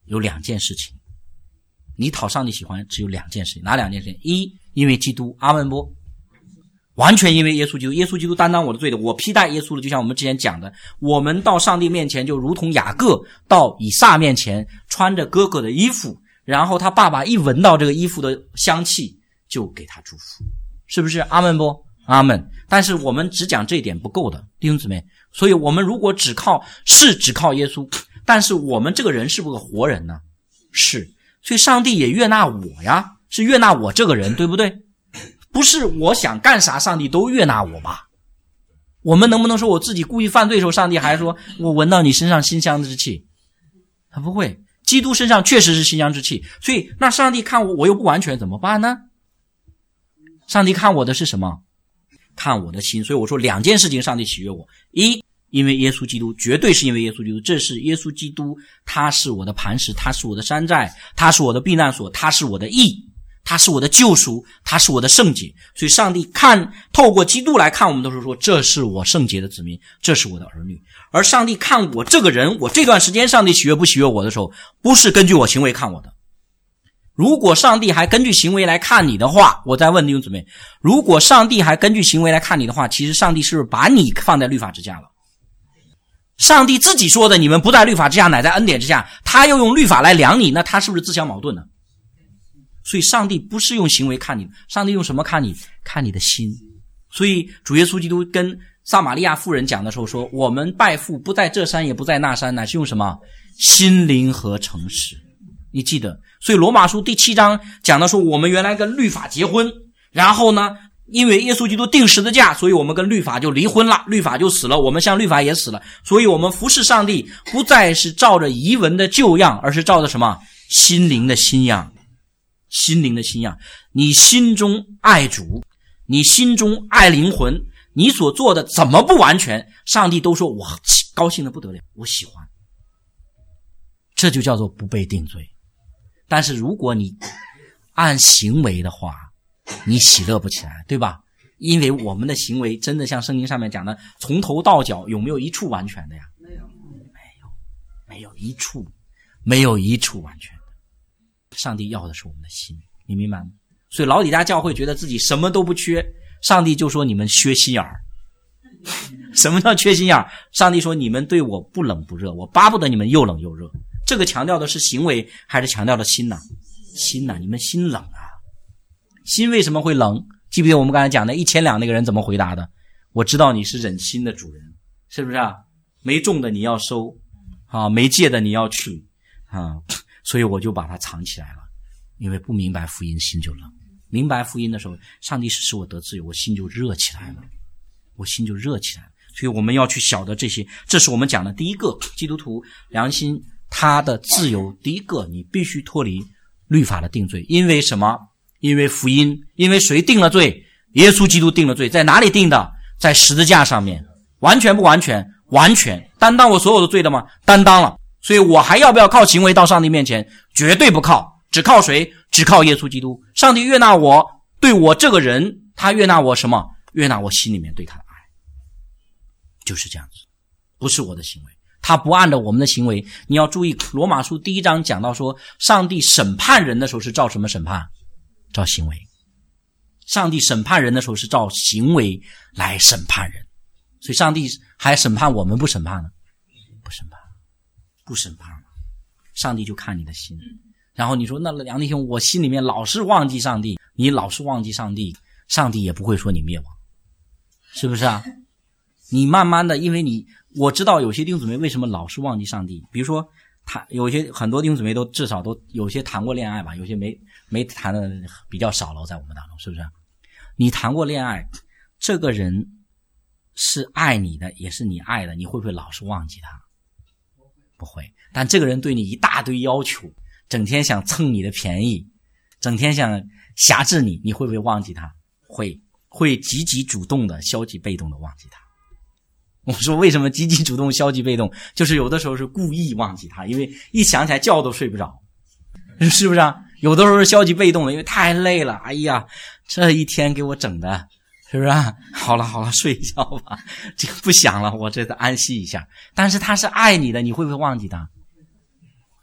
A: 有两件事情，你讨上帝喜欢只有两件事情，哪两件事情？一，因为基督，阿们不？完全因为耶稣基督，耶稣基督担当我的罪的，我披戴耶稣了。就像我们之前讲的，我们到上帝面前就如同雅各到以撒面前，穿着哥哥的衣服，然后他爸爸一闻到这个衣服的香气就给他祝福，是不是？阿们不？阿们。但是我们只讲这一点不够的，弟兄姊妹，所以我们如果只靠是只靠耶稣，但是我们这个人是不是个活人呢？是，所以上帝也悦纳我呀，是悦纳我这个人，对不对？不是我想干啥上帝都悦纳我吧？我们能不能说我自己故意犯罪的时候，上帝还说我闻到你身上馨香之气？他不会，基督身上确实是馨香之气，所以那上帝看我我又不完全怎么办呢？上帝看我的是什么？看我的心。所以我说两件事情上帝喜悦我，一，因为耶稣基督，绝对是因为耶稣基督，这是耶稣基督，他是我的磐石，他是我的山寨，他是我的避难所，他是我的义，他是我的救赎，他是我的圣洁。所以上帝看透过基督来看我们的时候说，这是我圣洁的子民，这是我的儿女。而上帝看我这个人，我这段时间上帝喜悦不喜悦我的时候，不是根据我行为看我的。如果上帝还根据行为来看你的话，我再问弟兄姊妹，如果上帝还根据行为来看你的话，其实上帝是不是把你放在律法之下了？上帝自己说的你们不在律法之下乃在恩典之下，他又用律法来量你，那他是不是自相矛盾呢？所以上帝不是用行为看你，上帝用什么看你？看你的心。所以主耶稣基督跟撒玛利亚妇人讲的时候说，我们拜父不在这山也不在那山，乃是用什么？心灵和诚实。你记得，所以罗马书第七章讲的说，我们原来跟律法结婚，然后呢因为耶稣基督定十字架，所以我们跟律法就离婚了，律法就死了，我们向律法也死了。所以我们服侍上帝不再是照着遗文的旧样，而是照着什么？心灵的新样。心灵的新样。你心中爱主，你心中爱灵魂，你所做的怎么不完全，上帝都说我高兴的不得了，我喜欢。这就叫做不被定罪。但是如果你按行为的话，你喜乐不起来，对吧？因为我们的行为真的像圣经上面讲的，从头到脚有没有一处完全的呀？没有，没有，没有一处，没有一处完全的。上帝要的是我们的心，你明白吗？所以老底嘉教会觉得自己什么都不缺，上帝就说你们缺心眼儿。什么叫缺心眼儿？上帝说你们对我不冷不热，我巴不得你们又冷又热。这个强调的是行为还是强调的心呢？心呢？你们心冷啊。心为什么会冷？记不记得我们刚才讲的一千两那个人怎么回答的？我知道你是忍心的主人，是不是啊？没种的你要收啊，没借的你要取啊，所以我就把它藏起来了。因为不明白福音，心就冷。明白福音的时候，上帝使我得自由，我心就热起来了，我心就热起来了。所以我们要去晓得这些，这是我们讲的第一个，基督徒良心他的自由。第一个，你必须脱离律法的定罪。因为什么？因为福音。因为谁定了罪？耶稣基督定了罪。在哪里定的？在十字架上面。完全不完全？完全。担当我所有的罪的吗？担当了。所以我还要不要靠行为到上帝面前？绝对不靠。只靠谁？只靠耶稣基督。上帝悦纳我，对我这个人，他悦纳我什么？悦纳我心里面对他的爱。就是这样子，不是我的行为。他不按照我们的行为。你要注意，罗马书第一章讲到说，上帝审判人的时候是照什么审判？照行为。上帝审判人的时候是照行为来审判人。所以上帝还审判我们，不审判呢？不审判，不审判。上帝就看你的心。然后你说，那梁弟兄，我心里面老是忘记上帝，你老是忘记上帝，上帝也不会说你灭亡，是不是啊？你慢慢的，因为你我知道有些弟兄姊妹为什么老是忘记上帝，比如说谈有些很多弟兄姊妹都至少都有些谈过恋爱吧，有些没没谈的比较少了，在我们当中，是不是？你谈过恋爱，这个人是爱你的，也是你爱的，你会不会老是忘记他？不会。但这个人对你一大堆要求，整天想蹭你的便宜，整天想辖制你，你会不会忘记他？会，会积极主动的，消极被动的忘记他。我说为什么积极主动消极被动，就是有的时候是故意忘记他，因为一想起来觉都睡不着，是不是啊？有的时候是消极被动的，因为太累了，哎呀这一天给我整的，是不是啊？好了好了，睡一觉吧，这个不想了，我这得安息一下。但是他是爱你的，你会不会忘记他？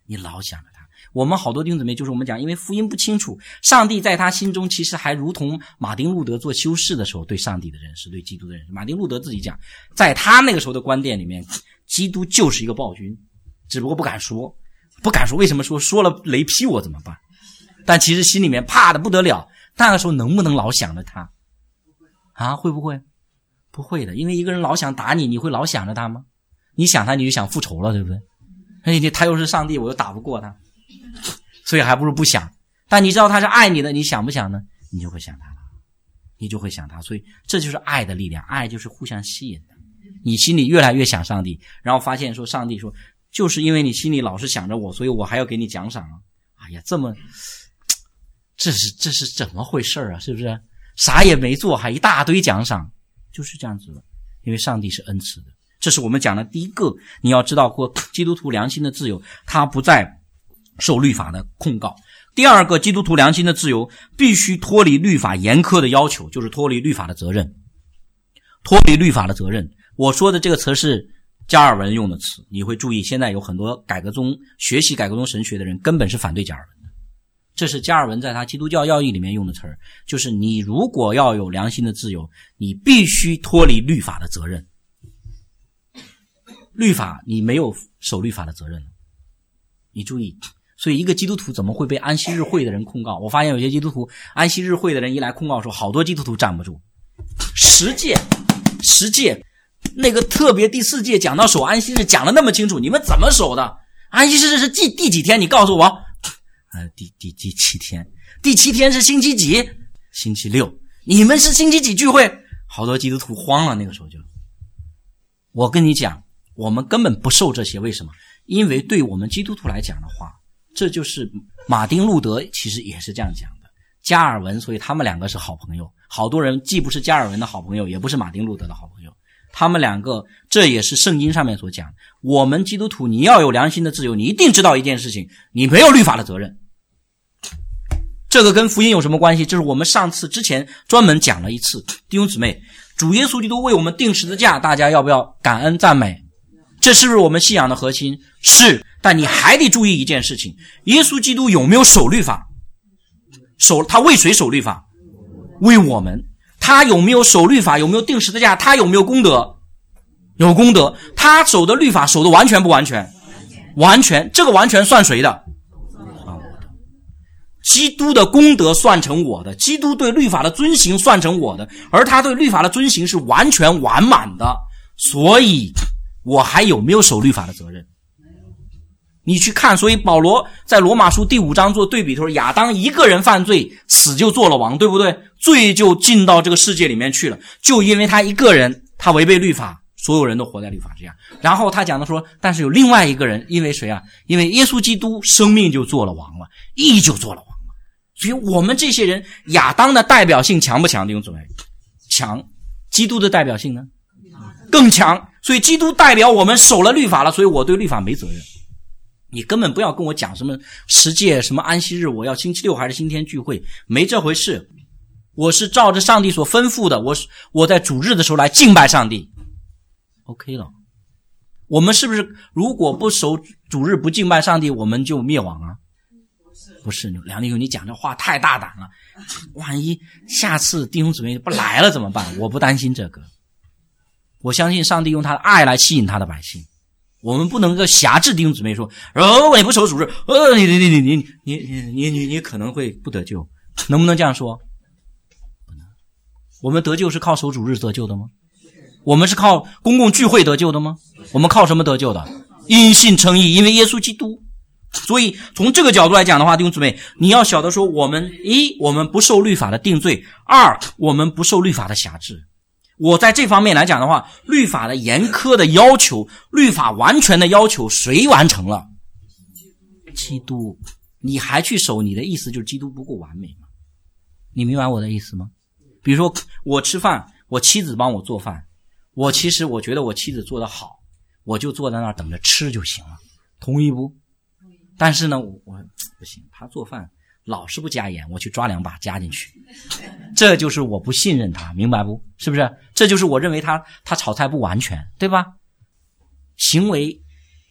A: 你老想着他。我们好多弟兄姊妹就是我们讲，因为福音不清楚，上帝在他心中其实还如同马丁路德做修士的时候对上帝的认识，对基督的认识。马丁路德自己讲，在他那个时候的观点里面，基督就是一个暴君，只不过不敢说，不敢说。为什么说？说了雷劈我怎么办？但其实心里面怕的不得了。那个时候能不能老想着他啊？会不会？不会的，因为一个人老想打你，你会老想着他吗？你想他你就想复仇了，对不对？哎，他又是上帝，我又打不过他，所以还不如不想。但你知道他是爱你的，你想不想呢？你就会想他了，你就会想他。所以这就是爱的力量，爱就是互相吸引的。你心里越来越想上帝，然后发现说上帝说，就是因为你心里老是想着我，所以我还要给你奖赏啊！哎呀，这么，这是这是怎么回事啊？是不是？啥也没做，还一大堆奖赏，就是这样子的。因为上帝是恩慈的。这是我们讲的第一个，你要知道过基督徒良心的自由，他不再受律法的控告。第二个，基督徒良心的自由必须脱离律法严苛的要求，就是脱离律法的责任。脱离律法的责任，我说的这个词是加尔文用的词，你会注意现在有很多改革宗学习改革宗神学的人根本是反对加尔文的。这是加尔文在他基督教要义里面用的词儿，就是你如果要有良心的自由，你必须脱离律法的责任。律法你没有守律法的责任，你注意。所以一个基督徒怎么会被安息日会的人控告？我发现有些基督徒安息日会的人一来控告说，好多基督徒站不住。十诫十诫那个特别第四诫讲到守安息日讲了那么清楚，你们怎么守的？安息日是第第几天？你告诉我。呃第第第七天。第七天是星期几？星期六。你们是星期几聚会？好多基督徒慌了，那个时候就。我跟你讲，我们根本不受这些，为什么？因为对我们基督徒来讲的话，这就是马丁路德其实也是这样讲的，加尔文，所以他们两个是好朋友。好多人既不是加尔文的好朋友，也不是马丁路德的好朋友，他们两个，这也是圣经上面所讲，我们基督徒你要有良心的自由，你一定知道一件事情，你没有律法的责任。这个跟福音有什么关系？这是我们上次之前专门讲了一次。弟兄姊妹，主耶稣基督为我们定十字架，大家要不要感恩赞美？这是不是我们信仰的核心？是。但你还得注意一件事情，耶稣基督有没有守律法？守，他为谁守律法？为我们。他有没有守律法？有没有定十字架？他有没有功德？有功德。他守的律法守的完全不完全？完全。这个完全算谁的？算我的。基督的功德算成我的，基督对律法的遵行算成我的，而他对律法的遵行是完全完满的。所以我还有没有守律法的责任？你去看，所以保罗在罗马书第五章做对比的时候，亚当一个人犯罪，死就做了王，对不对？罪就进到这个世界里面去了，就因为他一个人，他违背律法，所有人都活在律法之下。然后他讲的说，但是有另外一个人，因为谁啊？因为耶稣基督生命就做了王了，义就做了王了。所以我们这些人，亚当的代表性强不强？弟兄姊妹，强。基督的代表性呢？更强。所以基督代表我们守了律法了，所以我对律法没责任。你根本不要跟我讲什么十诫，什么安息日，我要星期六还是星期天聚会，没这回事。我是照着上帝所吩咐的，我是我在主日的时候来敬拜上帝。OK 了。我们是不是如果不守主日不敬拜上帝，我们就灭亡啊？不是，梁弟兄，你讲这话太大胆了。万一下次弟兄姊妹不来了怎么办？我不担心这个。我相信上帝用他的爱来吸引他的百姓。我们不能够辖制弟兄姊妹说，哦，你不守主日，呃，你你你你你你你你你可能会不得救，能不能这样说？不能。我们得救是靠守主日得救的吗？我们是靠公共聚会得救的吗？我们靠什么得救的？因信称义，因为耶稣基督。所以从这个角度来讲的话，弟兄姊妹，你要晓得说，我们一，我们不受律法的定罪；二，我们不受律法的辖制。我在这方面来讲的话，律法的严苛的要求，律法完全的要求，谁完成了？基督。你还去守，你的意思就是基督不够完美吗？你明白我的意思吗？比如说我吃饭，我妻子帮我做饭，我其实我觉得我妻子做得好，我就坐在那儿等着吃就行了，同意不？但是呢，我我不行，他做饭老是不加盐，我去抓两把加进去，这就是我不信任他，明白不？是不是？这就是我认为他他炒菜不完全，对吧？行为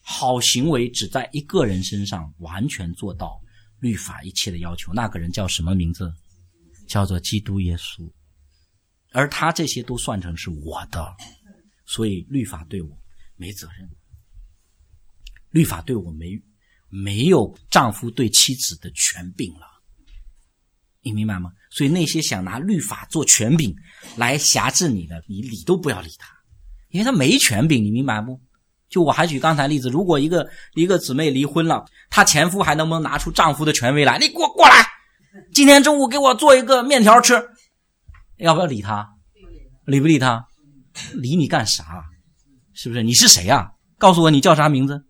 B: 好行为只在一个人身上完全做到律法一切的要求，那个人叫什么名字？叫做基督耶稣。而他这些都算成是我的，所以律法对我没责任，律法对我没没有丈夫对妻子的权柄了，你明白吗？所以那些想拿律法做权柄来辖制你的，你理都不要理他，因为他没权柄，你明白不？就我还举刚才例子，如果一个一个姊妹离婚了，她前夫还能不能拿出丈夫的权威来？你给我过来，今天中午给我做一个面条吃，要不要理他？理不理他？理你干啥？是不是？你是谁啊？告诉我你叫啥名字？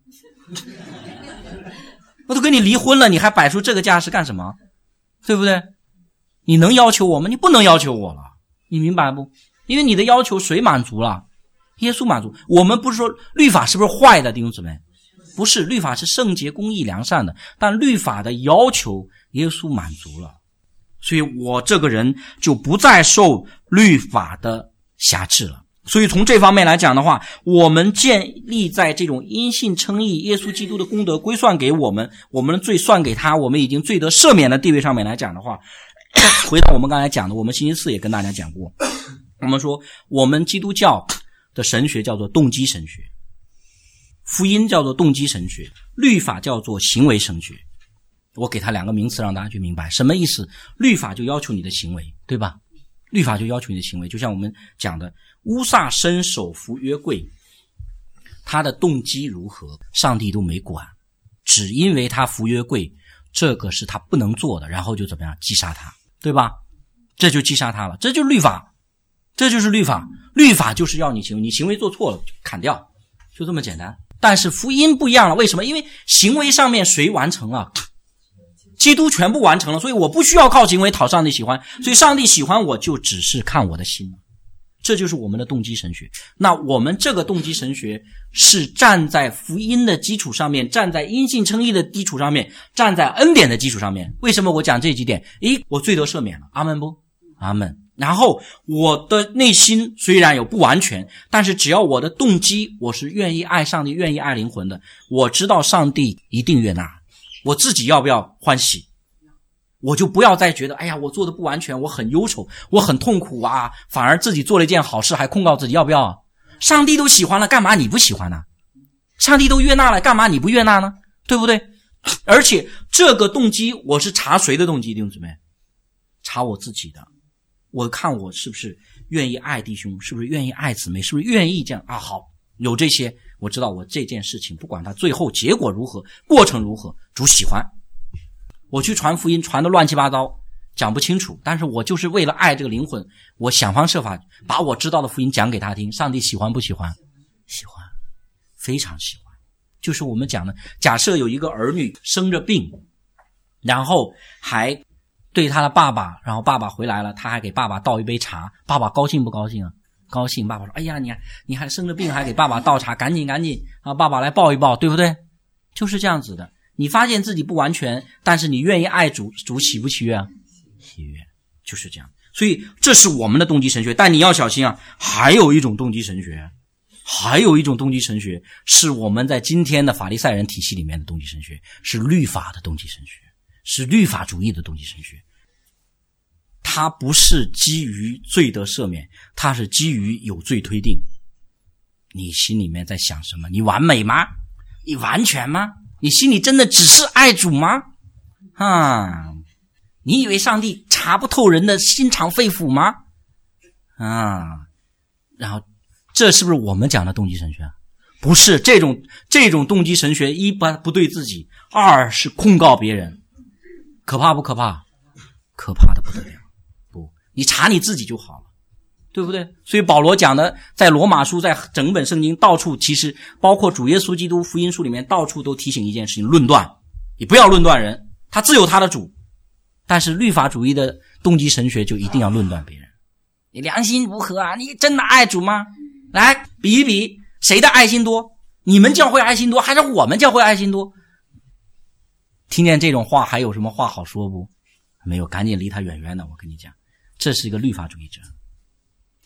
B: 我都跟你离婚了，你还摆出这个架势干什么？对不对？你能要求我吗？你不能要求我了，你明白不？因为你的要求谁满足了？耶稣满足。我们不是说律法是不是坏的，弟兄姊妹？不是，律法是圣洁、公义、良善的，但律法的要求耶稣满足了，所以我这个人就不再受律法的辖制了。所以从这方面来讲的话，我们建立在这种因信称义，耶稣基督的功德归算给我们，我们的罪算给他，我们已经罪得赦免的地位上面来讲的话，回到我们刚才讲的，我们星期四也跟大家讲过，我们说我们基督教的神学叫做动机神学，福音叫做动机神学，律法叫做行为神学。我给他两个名词让大家去明白什么意思。律法就要求你的行为，对吧？律法就要求你的行为，就像我们讲的乌撒伸手扶约柜，他的动机如何上帝都没管，只因为他扶约柜这个是他不能做的，然后就怎么样击杀他，对吧？这就击杀他了，这就是律法，这就是律法。律法就是要你行为，你行为做错了砍掉，就这么简单。但是福音不一样了，为什么？因为行为上面谁完成了？基督全部完成了，所以我不需要靠行为讨上帝喜欢，所以上帝喜欢我就只是看我的心。这就是我们的动机神学。那我们这个动机神学是站在福音的基础上面，站在因信称义的基础上面，站在恩典的基础上面。为什么我讲这几点？诶，我罪得赦免了，阿们不？阿们。然后我的内心虽然有不完全，但是只要我的动机我是愿意爱上帝，愿意爱灵魂的，我知道上帝一定悦纳。我自己要不要欢喜？我就不要再觉得哎呀我做的不完全，我很忧愁，我很痛苦啊，反而自己做了一件好事还控告自己，要不要？上帝都喜欢了，干嘛你不喜欢呢？上帝都悦纳了，干嘛你不悦纳呢？对不对？而且这个动机我是查谁的动机，弟兄姊妹？查我自己的。我看我是不是愿意爱弟兄，是不是愿意爱姊妹，是不是愿意这样啊？好，有这些，我知道我这件事情不管它最后结果如何，过程如何，主喜欢。我去传福音传得乱七八糟，讲不清楚，但是我就是为了爱这个灵魂，我想方设法把我知道的福音讲给他听。上帝喜欢不喜欢？喜欢，非常喜欢。就是我们讲的，假设有一个儿女生着病，然后还对他的爸爸，然后爸爸回来了，他还给爸爸倒一杯茶，爸爸高兴不高兴啊？高兴。爸爸说哎呀，你还你还生了病还给爸爸倒茶，赶紧赶紧啊，爸爸来抱一抱，对不对？就是这样子的。你发现自己不完全，但是你愿意爱主，主喜不喜悦啊？喜悦，就是这样。所以这是我们的动机神学，但你要小心啊，还有一种动机神学，还有一种动机神学是我们在今天的法利赛人体系里面的动机神学，是律法的动机神学，是律法主义的动机神学。它不是基于罪得赦免，它是基于有罪推定。你心里面在想什么？你完美吗？你完全吗？你心里真的只是爱主吗？啊，你以为上帝查不透人的心肠肺腑吗？啊，然后这是不是我们讲的动机神学？不是，这种这种动机神学，一不不对自己，二是控告别人，可怕不可怕？可怕的不得了。不，你查你自己就好了，对不对？所以保罗讲的，在罗马书，在整本圣经到处，其实包括主耶稣基督福音书里面，到处都提醒一件事情：论断。你不要论断人，他自有他的主。但是律法主义的动机神学就一定要论断别人。你良心如何啊？你真的爱主吗？来比一比，谁的爱心多？你们教会爱心多，还是我们教会爱心多？听见这种话还有什么话好说不？没有，赶紧离他远远的。我跟你讲，这是一个律法主义者。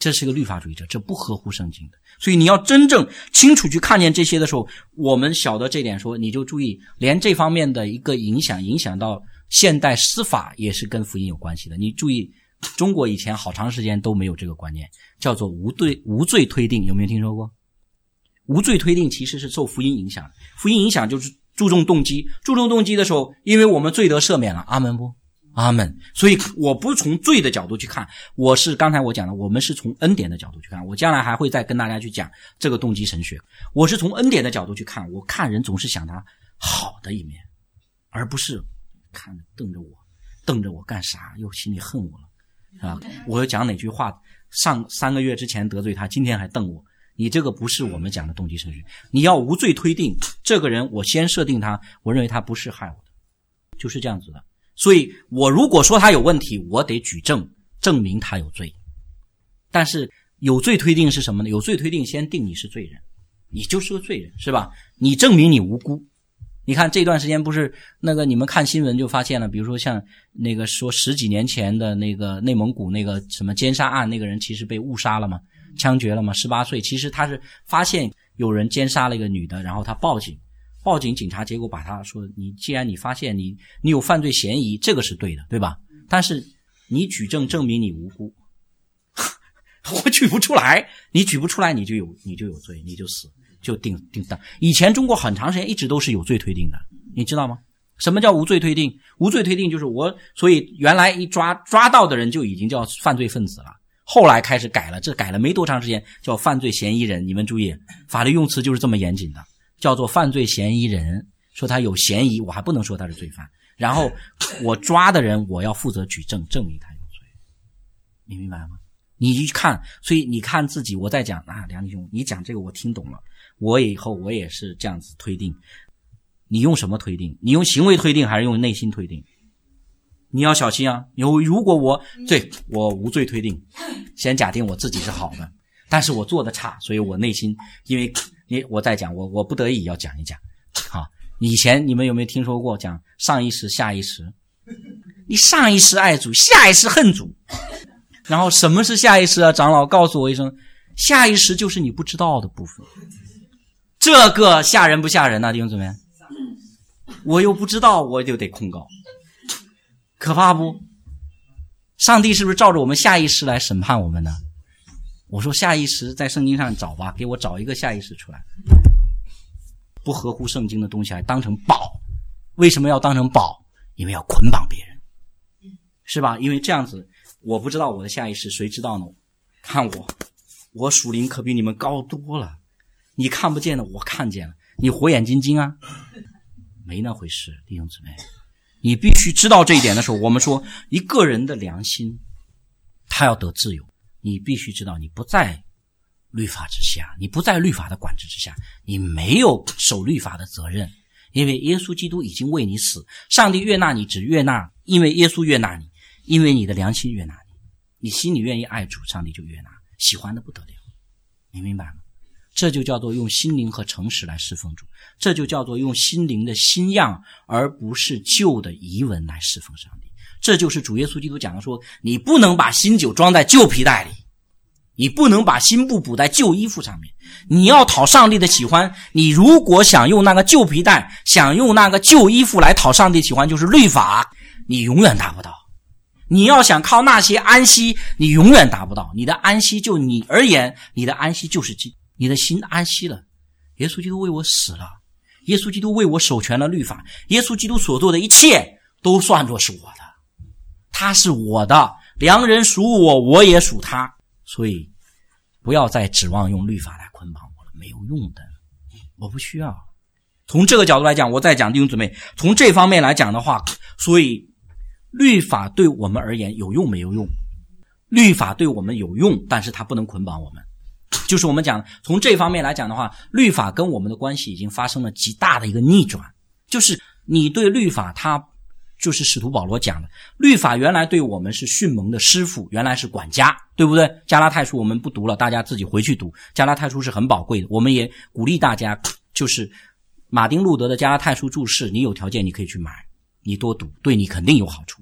B: 这是个律法主义者，这不合乎圣经的。所以你要真正清楚去看见这些的时候，我们晓得这点说，你就注意，连这方面的一个影响影响到现代司法也是跟福音有关系的。你注意，中国以前好长时间都没有这个观念，叫做无罪无罪推定，有没有听说过？无罪推定其实是受福音影响，福音影响就是注重动机，注重动机的时候，因为我们罪得赦免了，阿门不？阿门。所以我不是从罪的角度去看，我是刚才我讲的，我们是从恩典的角度去看。我将来还会再跟大家去讲这个动机神学。我是从恩典的角度去看，我看人总是想他好的一面，而不是看瞪着我，瞪着我干啥？又心里恨我了，是吧？我又讲哪句话，上三个月之前得罪他，今天还瞪我。你这个不是我们讲的动机神学。你要无罪推定，这个人我先设定他，我认为他不是害我的，就是这样子的。所以我如果说他有问题，我得举证证明他有罪。但是有罪推定是什么呢？有罪推定先定你是罪人，你就是个罪人，是吧？你证明你无辜。你看这段时间不是那个你们看新闻就发现了，比如说像那个说十几年前的那个内蒙古那个什么奸杀案，那个人其实被误杀了嘛，枪决了嘛，十八岁，其实他是发现有人奸杀了一个女的，然后他报警，报警警察结果把他说，你既然你发现你你有犯罪嫌疑，这个是对的，对吧？但是你举证证明你无辜，我举不出来，你举不出来，你就有你就有罪，你就死，就定定当。以前中国很长时间一直都是有罪推定的，你知道吗？什么叫无罪推定？无罪推定就是我，所以原来一抓抓到的人就已经叫犯罪分子了。后来开始改了，这改了没多长时间，叫犯罪嫌疑人。你们注意，法律用词就是这么严谨的，叫做犯罪嫌疑人。说他有嫌疑，我还不能说他是罪犯。然后我抓的人，我要负责举证，证明他有罪。你明白吗？你一看，所以你看自己，我在讲啊，梁弟兄，你讲这个我听懂了。我以后我也是这样子推定。你用什么推定？你用行为推定还是用内心推定？你要小心啊！有如果我对我无罪推定，先假定我自己是好的，但是我做的差，所以我内心因为你我在讲我我不得已要讲一讲。好，以前你们有没有听说过讲上意识下意识？你上意识爱主，下意识恨主。然后什么是下意识啊？长老告诉我一声，下意识就是你不知道的部分。这个吓人不吓人啊？弟兄姊妹，我又不知道，我就得控告，可怕不？上帝是不是照着我们下意识来审判我们呢？我说下意识在圣经上找吧，给我找一个下意识出来，不合乎圣经的东西还当成宝。为什么要当成宝？因为要捆绑别人，是吧？因为这样子我不知道我的下意识，谁知道呢？看我，我属灵可比你们高多了，你看不见的我看见了，你火眼金睛啊，没那回事。弟兄姊妹，你必须知道这一点的时候，我们说一个人的良心他要得自由，你必须知道你不在律法之下，你不在律法的管制之下，你没有守律法的责任，因为耶稣基督已经为你死，上帝悦纳你只悦纳因为耶稣悦纳你，因为你的良心悦纳你，你心里愿意爱主，上帝就悦纳，喜欢的不得了。你明白吗？这就叫做用心灵和诚实来侍奉主，这就叫做用心灵的新样而不是旧的遗文来侍奉上帝。这就是主耶稣基督讲的说，你不能把新酒装在旧皮袋里，你不能把新布补在旧衣服上面。你要讨上帝的喜欢，你如果想用那个旧皮袋，想用那个旧衣服来讨上帝喜欢，就是律法，你永远达不到。你要想靠那些安息，你永远达不到。你的安息就你而言，你的安息就是你的心安息了。耶稣基督为我死了，耶稣基督为我守全了律法，耶稣基督所做的一切都算作是我的，他是我的，良人属我，我也属他。所以不要再指望用律法来捆绑我了，没有用的，我不需要。从这个角度来讲，我再讲弟兄姊妹，从这方面来讲的话，所以律法对我们而言有用没有用？律法对我们有用，但是它不能捆绑我们。就是我们讲从这方面来讲的话，律法跟我们的关系已经发生了极大的一个逆转。就是你对律法，它就是使徒保罗讲的，律法原来对我们是训蒙的师傅，原来是管家，对不对？加拉太书我们不读了，大家自己回去读，加拉太书是很宝贵的，我们也鼓励大家，就是马丁路德的加拉太书注释，你有条件你可以去买，你多读，对你肯定有好处。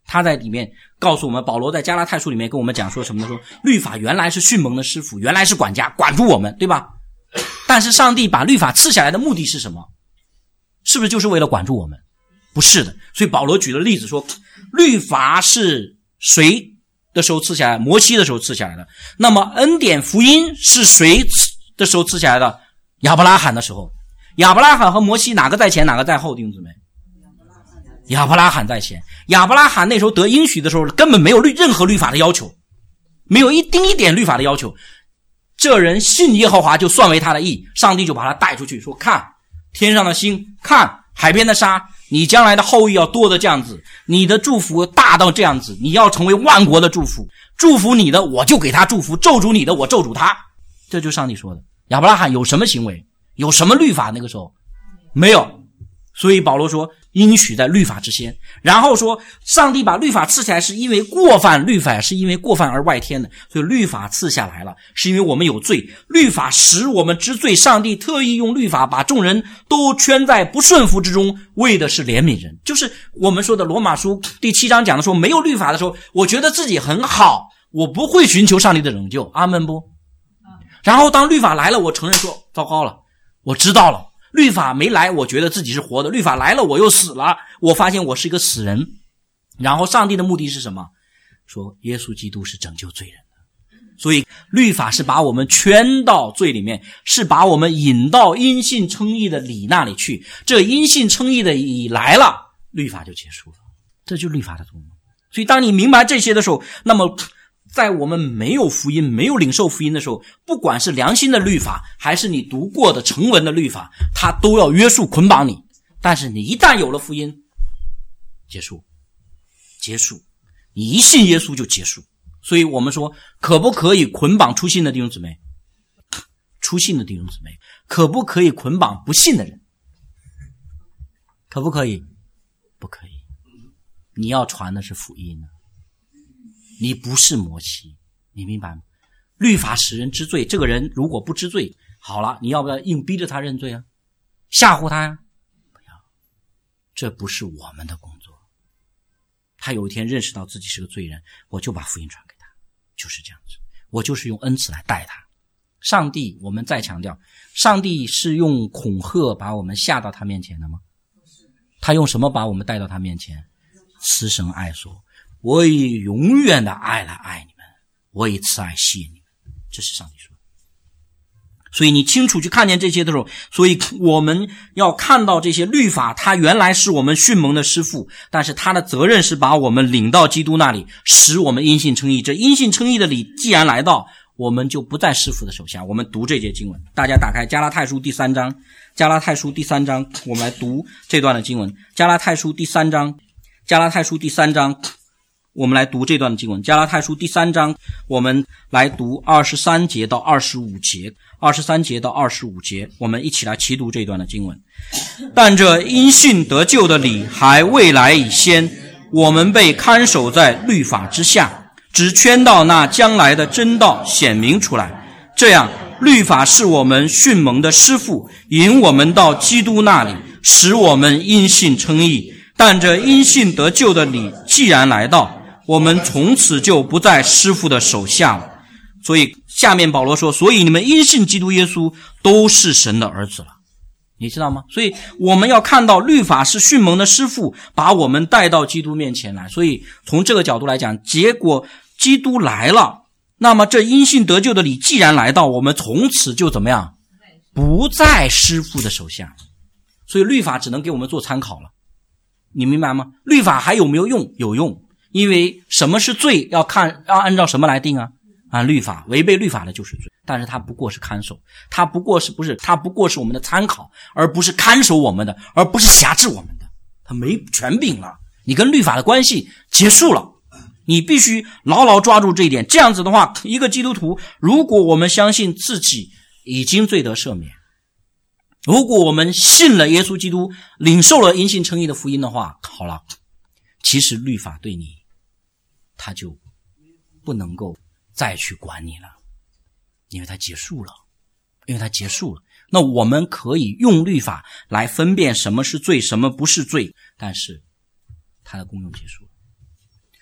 B: 他在里面告诉我们，保罗在加拉太书里面跟我们讲说什么呢？说律法原来是训蒙的师傅，原来是管家，管住我们，对吧？但是上帝把律法赐下来的目的是什么？是不是就是为了管住我们？不是的。所以保罗举了例子说，律法是谁的时候赐下来？摩西的时候赐下来的。那么恩典福音是谁的时候赐下来的？亚伯拉罕的时候。亚伯拉罕和摩西哪个在前哪个在后？弟兄姊妹，亚伯拉罕在前。亚伯拉罕那时候得应许的时候根本没有律任何律法的要求，没有一丁一点律法的要求，这人信耶和华就算为他的义，上帝就把他带出去说，看天上的星，看海边的沙，你将来的后裔要多的这样子，你的祝福大到这样子，你要成为万国的祝福，祝福你的我就给他祝福，咒诅你的我咒诅他。这就是上帝说的。亚伯拉罕有什么行为？有什么律法？那个时候没有。所以保罗说应许在律法之先，然后说上帝把律法赐下来是因为过犯，律法是因为过犯而外添的，所以律法赐下来了是因为我们有罪，律法使我们知罪，上帝特意用律法把众人都圈在不顺服之中，为的是怜悯人。就是我们说的罗马书第七章讲的说，没有律法的时候我觉得自己很好，我不会寻求上帝的拯救，阿们不？然后当律法来了，我承认说糟糕了，我知道了，律法没来我觉得自己是活的，律法来了我又死了，我发现我是一个死人。然后上帝的目的是什么？说耶稣基督是拯救罪人的。所以律法是把我们圈到罪里面，是把我们引到因信称义的理那里去，这因信称义的理来了，律法就结束了。这就是律法的作用。所以当你明白这些的时候，那么在我们没有福音没有领受福音的时候，不管是良心的律法还是你读过的成文的律法，它都要约束捆绑你。但是你一旦有了福音，结束结束，你一信耶稣就结束。所以我们说可不可以捆绑初信的弟兄姊妹？初信的弟兄姊妹可不可以捆绑不信的人？可不可以？不可以。你要传的是福音，你不是摩西，你明白吗？律法使人知罪，这个人如果不知罪，好了，你要不要硬逼着他认罪啊？吓唬他呀？不要，这不是我们的工作。他有一天认识到自己是个罪人，我就把福音传给他，就是这样子，我就是用恩慈来带他。上帝，我们再强调，上帝是用恐吓把我们吓到他面前的吗？他用什么把我们带到他面前？慈神爱说，我以永远的爱来爱你们，我以慈爱吸引你们，这是上帝说的。所以你清楚去看见这些的时候，所以我们要看到这些律法，它原来是我们训蒙的师傅，但是他的责任是把我们领到基督那里，使我们因信称义。这因信称义的理既然来到，我们就不在师傅的手下。我们读这节经文，大家打开加拉太书第三章，加拉太书第三章，我们来读这段的经文。加拉太书第三章，加拉太书第三章，我们来读这段的经文。加拉太书第三章，我们来读二十三节到二十五节，二十三节到二十五节，我们一起来齐读这段的经文。但这因信得救的理还未来以先，我们被看守在律法之下，只圈到那将来的真道显明出来。这样律法是我们训蒙的师傅，引我们到基督那里，使我们因信称义。但这因信得救的理既然来到，我们从此就不在师傅的手下了。所以下面保罗说，所以你们因信基督耶稣都是神的儿子了。你知道吗？所以我们要看到律法是训蒙的师傅，把我们带到基督面前来。所以从这个角度来讲，结果基督来了，那么这因信得救的理既然来到，我们从此就怎么样？不在师傅的手下。所以律法只能给我们做参考了。你明白吗？律法还有没有用？有用。因为什么是罪，要看要按照什么来定啊？按律法，违背律法的就是罪。但是它不过是看守，它不过是不是它不过是我们的参考，而不是看守我们的，而不是辖制我们的。它没权柄了，你跟律法的关系结束了。你必须牢牢抓住这一点。这样子的话，一个基督徒，如果我们相信自己已经罪得赦免，如果我们信了耶稣基督，领受了因信称义的福音的话，好了，其实律法对你他就不能够再去管你了，因为它结束了，因为它结束了。那我们可以用律法来分辨什么是罪，什么不是罪，但是它的功用结束了。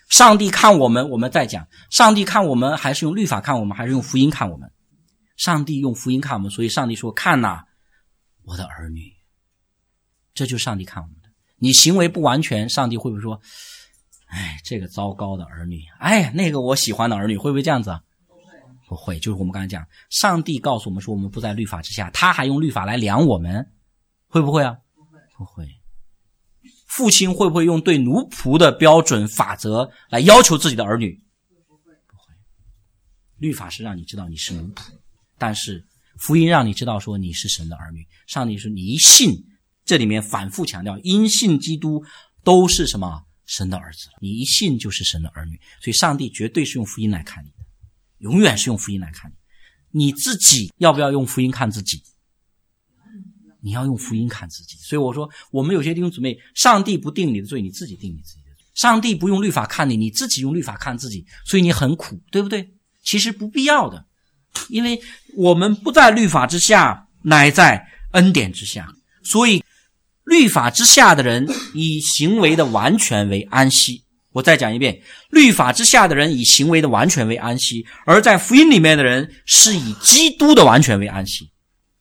B: 上帝看我们，我们再讲，上帝看我们还是用律法看我们，还是用福音看我们？上帝用福音看我们，所以上帝说，看哪，我的儿女。这就是上帝看我们的。你行为不完全，上帝会不会说，哎，这个糟糕的儿女，哎，那个我喜欢的儿女，会不会这样子啊？不会，就是我们刚才讲，上帝告诉我们说我们不在律法之下，他还用律法来量我们，会不会啊？不会。父亲会不会用对奴仆的标准法则来要求自己的儿女？不会。律法是让你知道你是奴仆，但是福音让你知道说你是神的儿女。上帝说你一信，这里面反复强调，因信基督都是什么？神的儿子。你一信就是神的儿女，所以上帝绝对是用福音来看你的，永远是用福音来看你。你自己要不要用福音看自己？你要用福音看自己。所以我说，我们有些弟兄姊妹，上帝不定你的罪，你自己定你自己的罪。上帝不用律法看你，你自己用律法看自己，所以你很苦，对不对？其实不必要的，因为我们不在律法之下，乃在恩典之下。所以律法之下的人以行为的完全为安息。我再讲一遍，律法之下的人以行为的完全为安息，而在福音里面的人是以基督的完全为安息。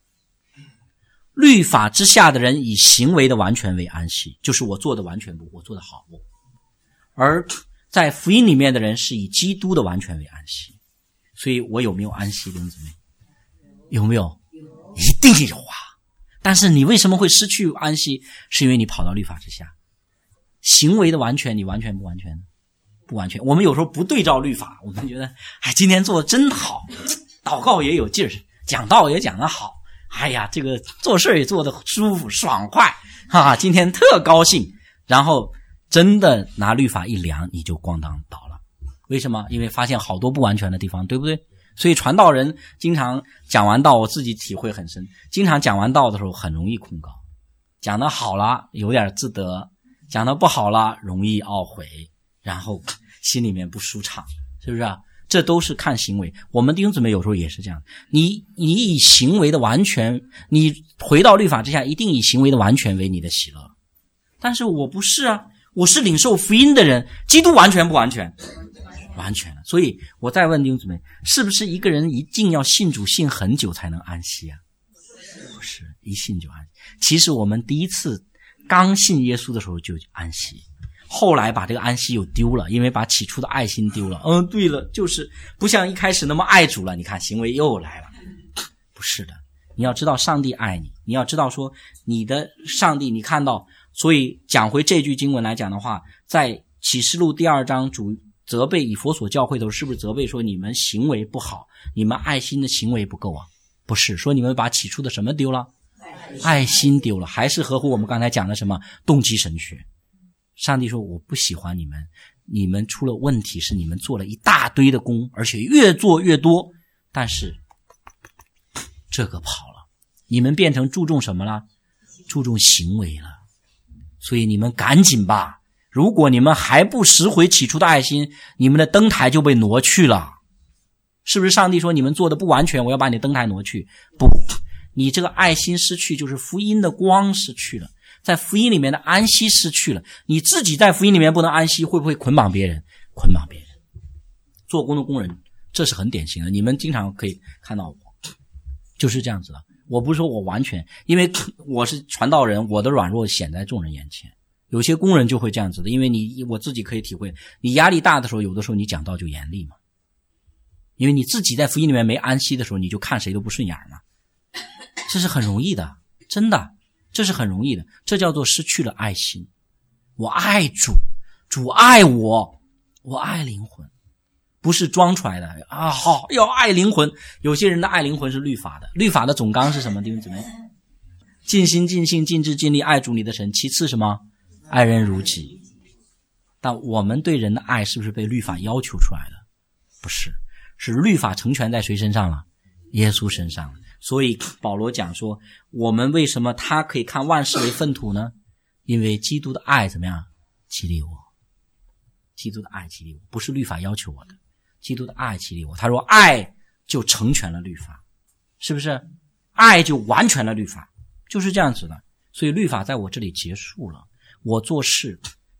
B: 律法之下的人以行为的完全为安息，就是我做的完全不，我做的好不。而在福音里面的人是以基督的完全为安息。所以我有没有安息，弟兄姊妹？有没有？一定有啊。但是你为什么会失去安息？是因为你跑到律法之下。行为的完全，你完全不完全？不完全。我们有时候不对照律法，我们觉得，哎，今天做的真好，祷告也有劲儿，讲道也讲得好，哎呀，这个做事也做得舒服爽快，哈哈，今天特高兴。然后真的拿律法一量，你就咣当倒了。为什么？因为发现好多不完全的地方，对不对？所以传道人经常讲完道，我自己体会很深，经常讲完道的时候很容易控告，讲得好了有点自得，讲得不好了容易懊悔，然后心里面不舒畅，是不是啊？这都是看行为。我们弟兄姊妹有时候也是这样，你你以行为的完全，你回到律法之下一定以行为的完全为你的喜乐。但是我不是啊，我是领受福音的人，基督完全不完全？完全了。所以我再问弟兄姊妹，是不是一个人一定要信主信很久才能安息啊？不是，一信就安息。其实我们第一次刚信耶稣的时候就安息，后来把这个安息又丢了，因为把起初的爱心丢了。嗯，对了，就是不像一开始那么爱主了，你看行为又来了。不是的，你要知道上帝爱你，你要知道说你的上帝，你看到，所以讲回这句经文来讲的话，在启示录第二章，主责备以弗所教会的时候，是不是责备说你们行为不好，你们爱心的行为不够啊？不是，说你们把起初的什么丢了？爱心丢了，还是合乎我们刚才讲的什么动机神学。上帝说我不喜欢你们，你们出了问题是你们做了一大堆的工，而且越做越多，但是这个跑了，你们变成注重什么了？注重行为了。所以你们赶紧吧，如果你们还不拾回起初的爱心，你们的灯台就被挪去了。是不是上帝说你们做的不完全，我要把你灯台挪去？不，你这个爱心失去，就是福音的光失去了，在福音里面的安息失去了。你自己在福音里面不能安息，会不会捆绑别人？捆绑别人。做工的工人，这是很典型的，你们经常可以看到我就是这样子的。我不是说我完全，因为我是传道人，我的软弱显在众人眼前。有些工人就会这样子的，因为你我自己可以体会，你压力大的时候，有的时候你讲道就严厉嘛，因为你自己在福音里面没安息的时候，你就看谁都不顺眼嘛，这是很容易的，真的，这是很容易的，这叫做失去了爱心。我爱主，主爱我，我爱灵魂，不是装出来的啊！好，要爱灵魂。有些人的爱灵魂是律法的，律法的总纲是什么？弟兄姊妹，尽心尽性尽志尽力爱主你的神。其次什么？爱人如己。但我们对人的爱是不是被律法要求出来的？不是，是律法成全在谁身上了？耶稣身上了。所以保罗讲说，我们为什么他可以看万事为粪土呢？因为基督的爱怎么样？激励我。基督的爱激励我，不是律法要求我的，基督的爱激励我。他说爱就成全了律法，是不是？爱就完全了律法，就是这样子的。所以律法在我这里结束了，我做事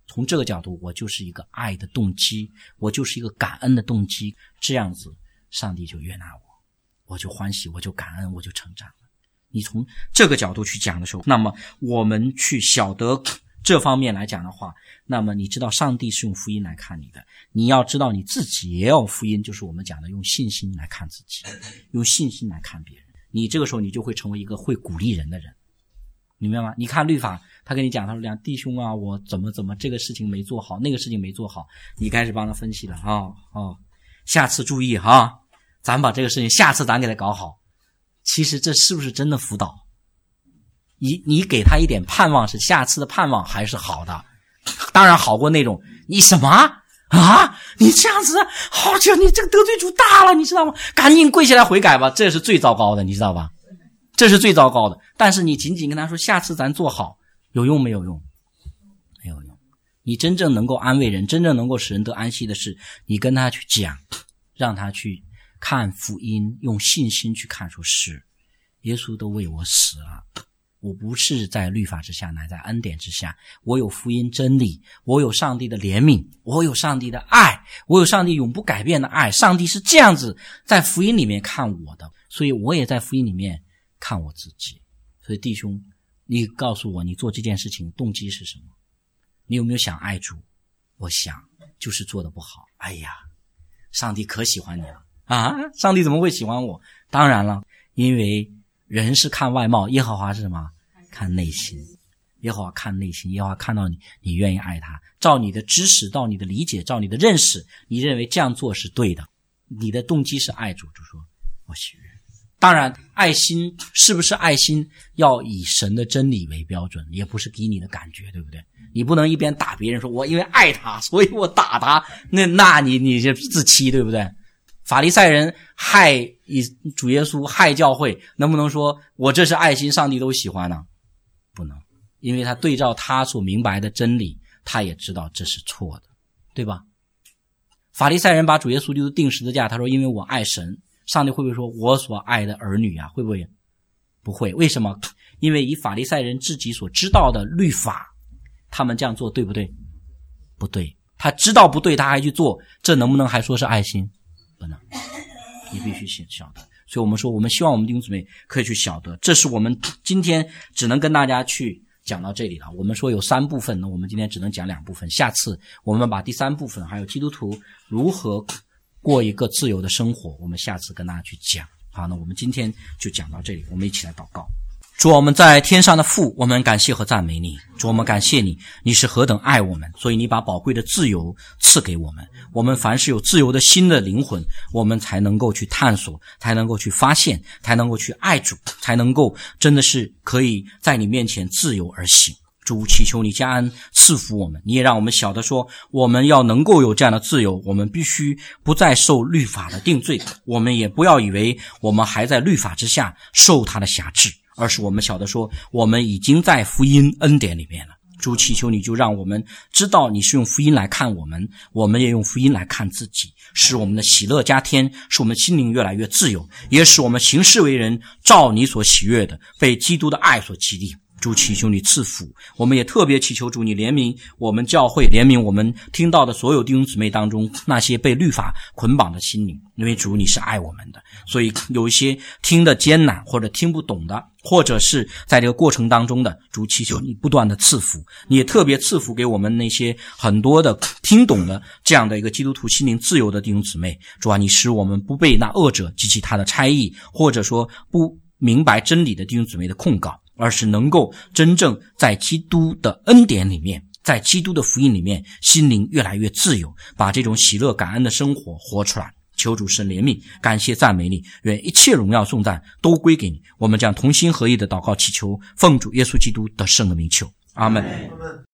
B: 从这个角度，我就是一个爱的动机，我就是一个感恩的动机，这样子上帝就悦纳我，我就欢喜，我就感恩，我就成长了。你从这个角度去讲的时候，那么我们去晓得这方面来讲的话，那么你知道上帝是用福音来看你的，你要知道你自己也要福音，就是我们讲的用信心来看自己，用信心来看别人，你这个时候你就会成为一个会鼓励人的人，明白吗？你看律法他跟你讲，他说两弟兄啊，我怎么怎么这个事情没做好，那个事情没做好，你开始帮他分析了啊哦，哦，下次注意哈，咱把这个事情下次咱给他搞好。其实这是不是真的辅导？你你给他一点盼望，是下次的盼望还是好的，当然好过那种你什么啊你这样子好久你这个得罪主大了，你知道吗？赶紧跪下来悔改吧，这是最糟糕的，你知道吧？这是最糟糕的。但是你仅仅跟他说下次咱做好，有用没有用？没有用。你真正能够安慰人，真正能够使人得安息的是你跟他去讲，让他去看福音，用信心去看，说是耶稣都为我死了，我不是在律法之下，乃在恩典之下，我有福音真理，我有上帝的怜悯，我有上帝的爱，我有上帝永不改变的爱，上帝是这样子在福音里面看我的，所以我也在福音里面看我自己。所以弟兄，你告诉我你做这件事情动机是什么？你有没有想爱主？我想就是做得不好，哎呀上帝可喜欢你了啊！上帝怎么会喜欢我？当然了，因为人是看外貌，耶和华是什么？看内心。耶和华看内心，耶和华看到你，你愿意爱他，照你的知识，照你的理解，照你的认识，你认为这样做是对的，你的动机是爱主，就说我喜悦。当然爱心是不是爱心要以神的真理为标准，也不是给你的感觉，对不对？你不能一边打别人说我因为爱他所以我打他，那那你你就自欺，对不对？法利赛人害主耶稣，害教会，能不能说我这是爱心，上帝都喜欢呢？不能，因为他对照他所明白的真理，他也知道这是错的，对吧？法利赛人把主耶稣基督钉十字架，他说因为我爱神，上帝会不会说我所爱的儿女啊？会不会？不会。为什么？因为以法利赛人自己所知道的律法，他们这样做对不对？不对。他知道不对他还去做，这能不能还说是爱心？不能，你必须晓得。所以我们说我们希望我们弟兄姊妹可以去晓得，这是我们今天只能跟大家去讲到这里了。我们说有三部分呢，我们今天只能讲两部分，下次我们把第三部分还有基督徒如何过一个自由的生活，我们下次跟大家去讲。好，那我们今天就讲到这里，我们一起来祷告。主，我们在天上的父，我们感谢和赞美你。主，我们感谢你，你是何等爱我们，所以你把宝贵的自由赐给我们。我们凡是有自由的心的灵魂，我们才能够去探索，才能够去发现，才能够去爱主，才能够真的是可以在你面前自由而行。主，祈求你加恩赐福我们，你也让我们晓得说，我们要能够有这样的自由，我们必须不再受律法的定罪，我们也不要以为我们还在律法之下受他的辖制，而是我们晓得说我们已经在福音恩典里面了。主，祈求你就让我们知道你是用福音来看我们，我们也用福音来看自己，使我们的喜乐加添，使我们心灵越来越自由，也使我们行事为人照你所喜悦的，被基督的爱所激励。主，祈求你赐福，我们也特别祈求主你怜悯我们教会，怜悯我们听到的所有弟兄姊妹当中那些被律法捆绑的心灵，因为主你是爱我们的，所以有一些听得艰难或者听不懂的，或者是在这个过程当中的，主祈求你不断的赐福，你也特别赐福给我们那些很多的听懂的这样的一个基督徒心灵自由的弟兄姊妹。主啊，你使我们不被那恶者及其他的差异，或者说不明白真理的弟兄姊妹的控告，而是能够真正在基督的恩典里面，在基督的福音里面，心灵越来越自由，把这种喜乐感恩的生活活出来。求主神怜悯，感谢赞美你，愿一切荣耀颂赞都归给你。我们将同心合意的祷告祈求，奉主耶稣基督的圣的名求，阿们。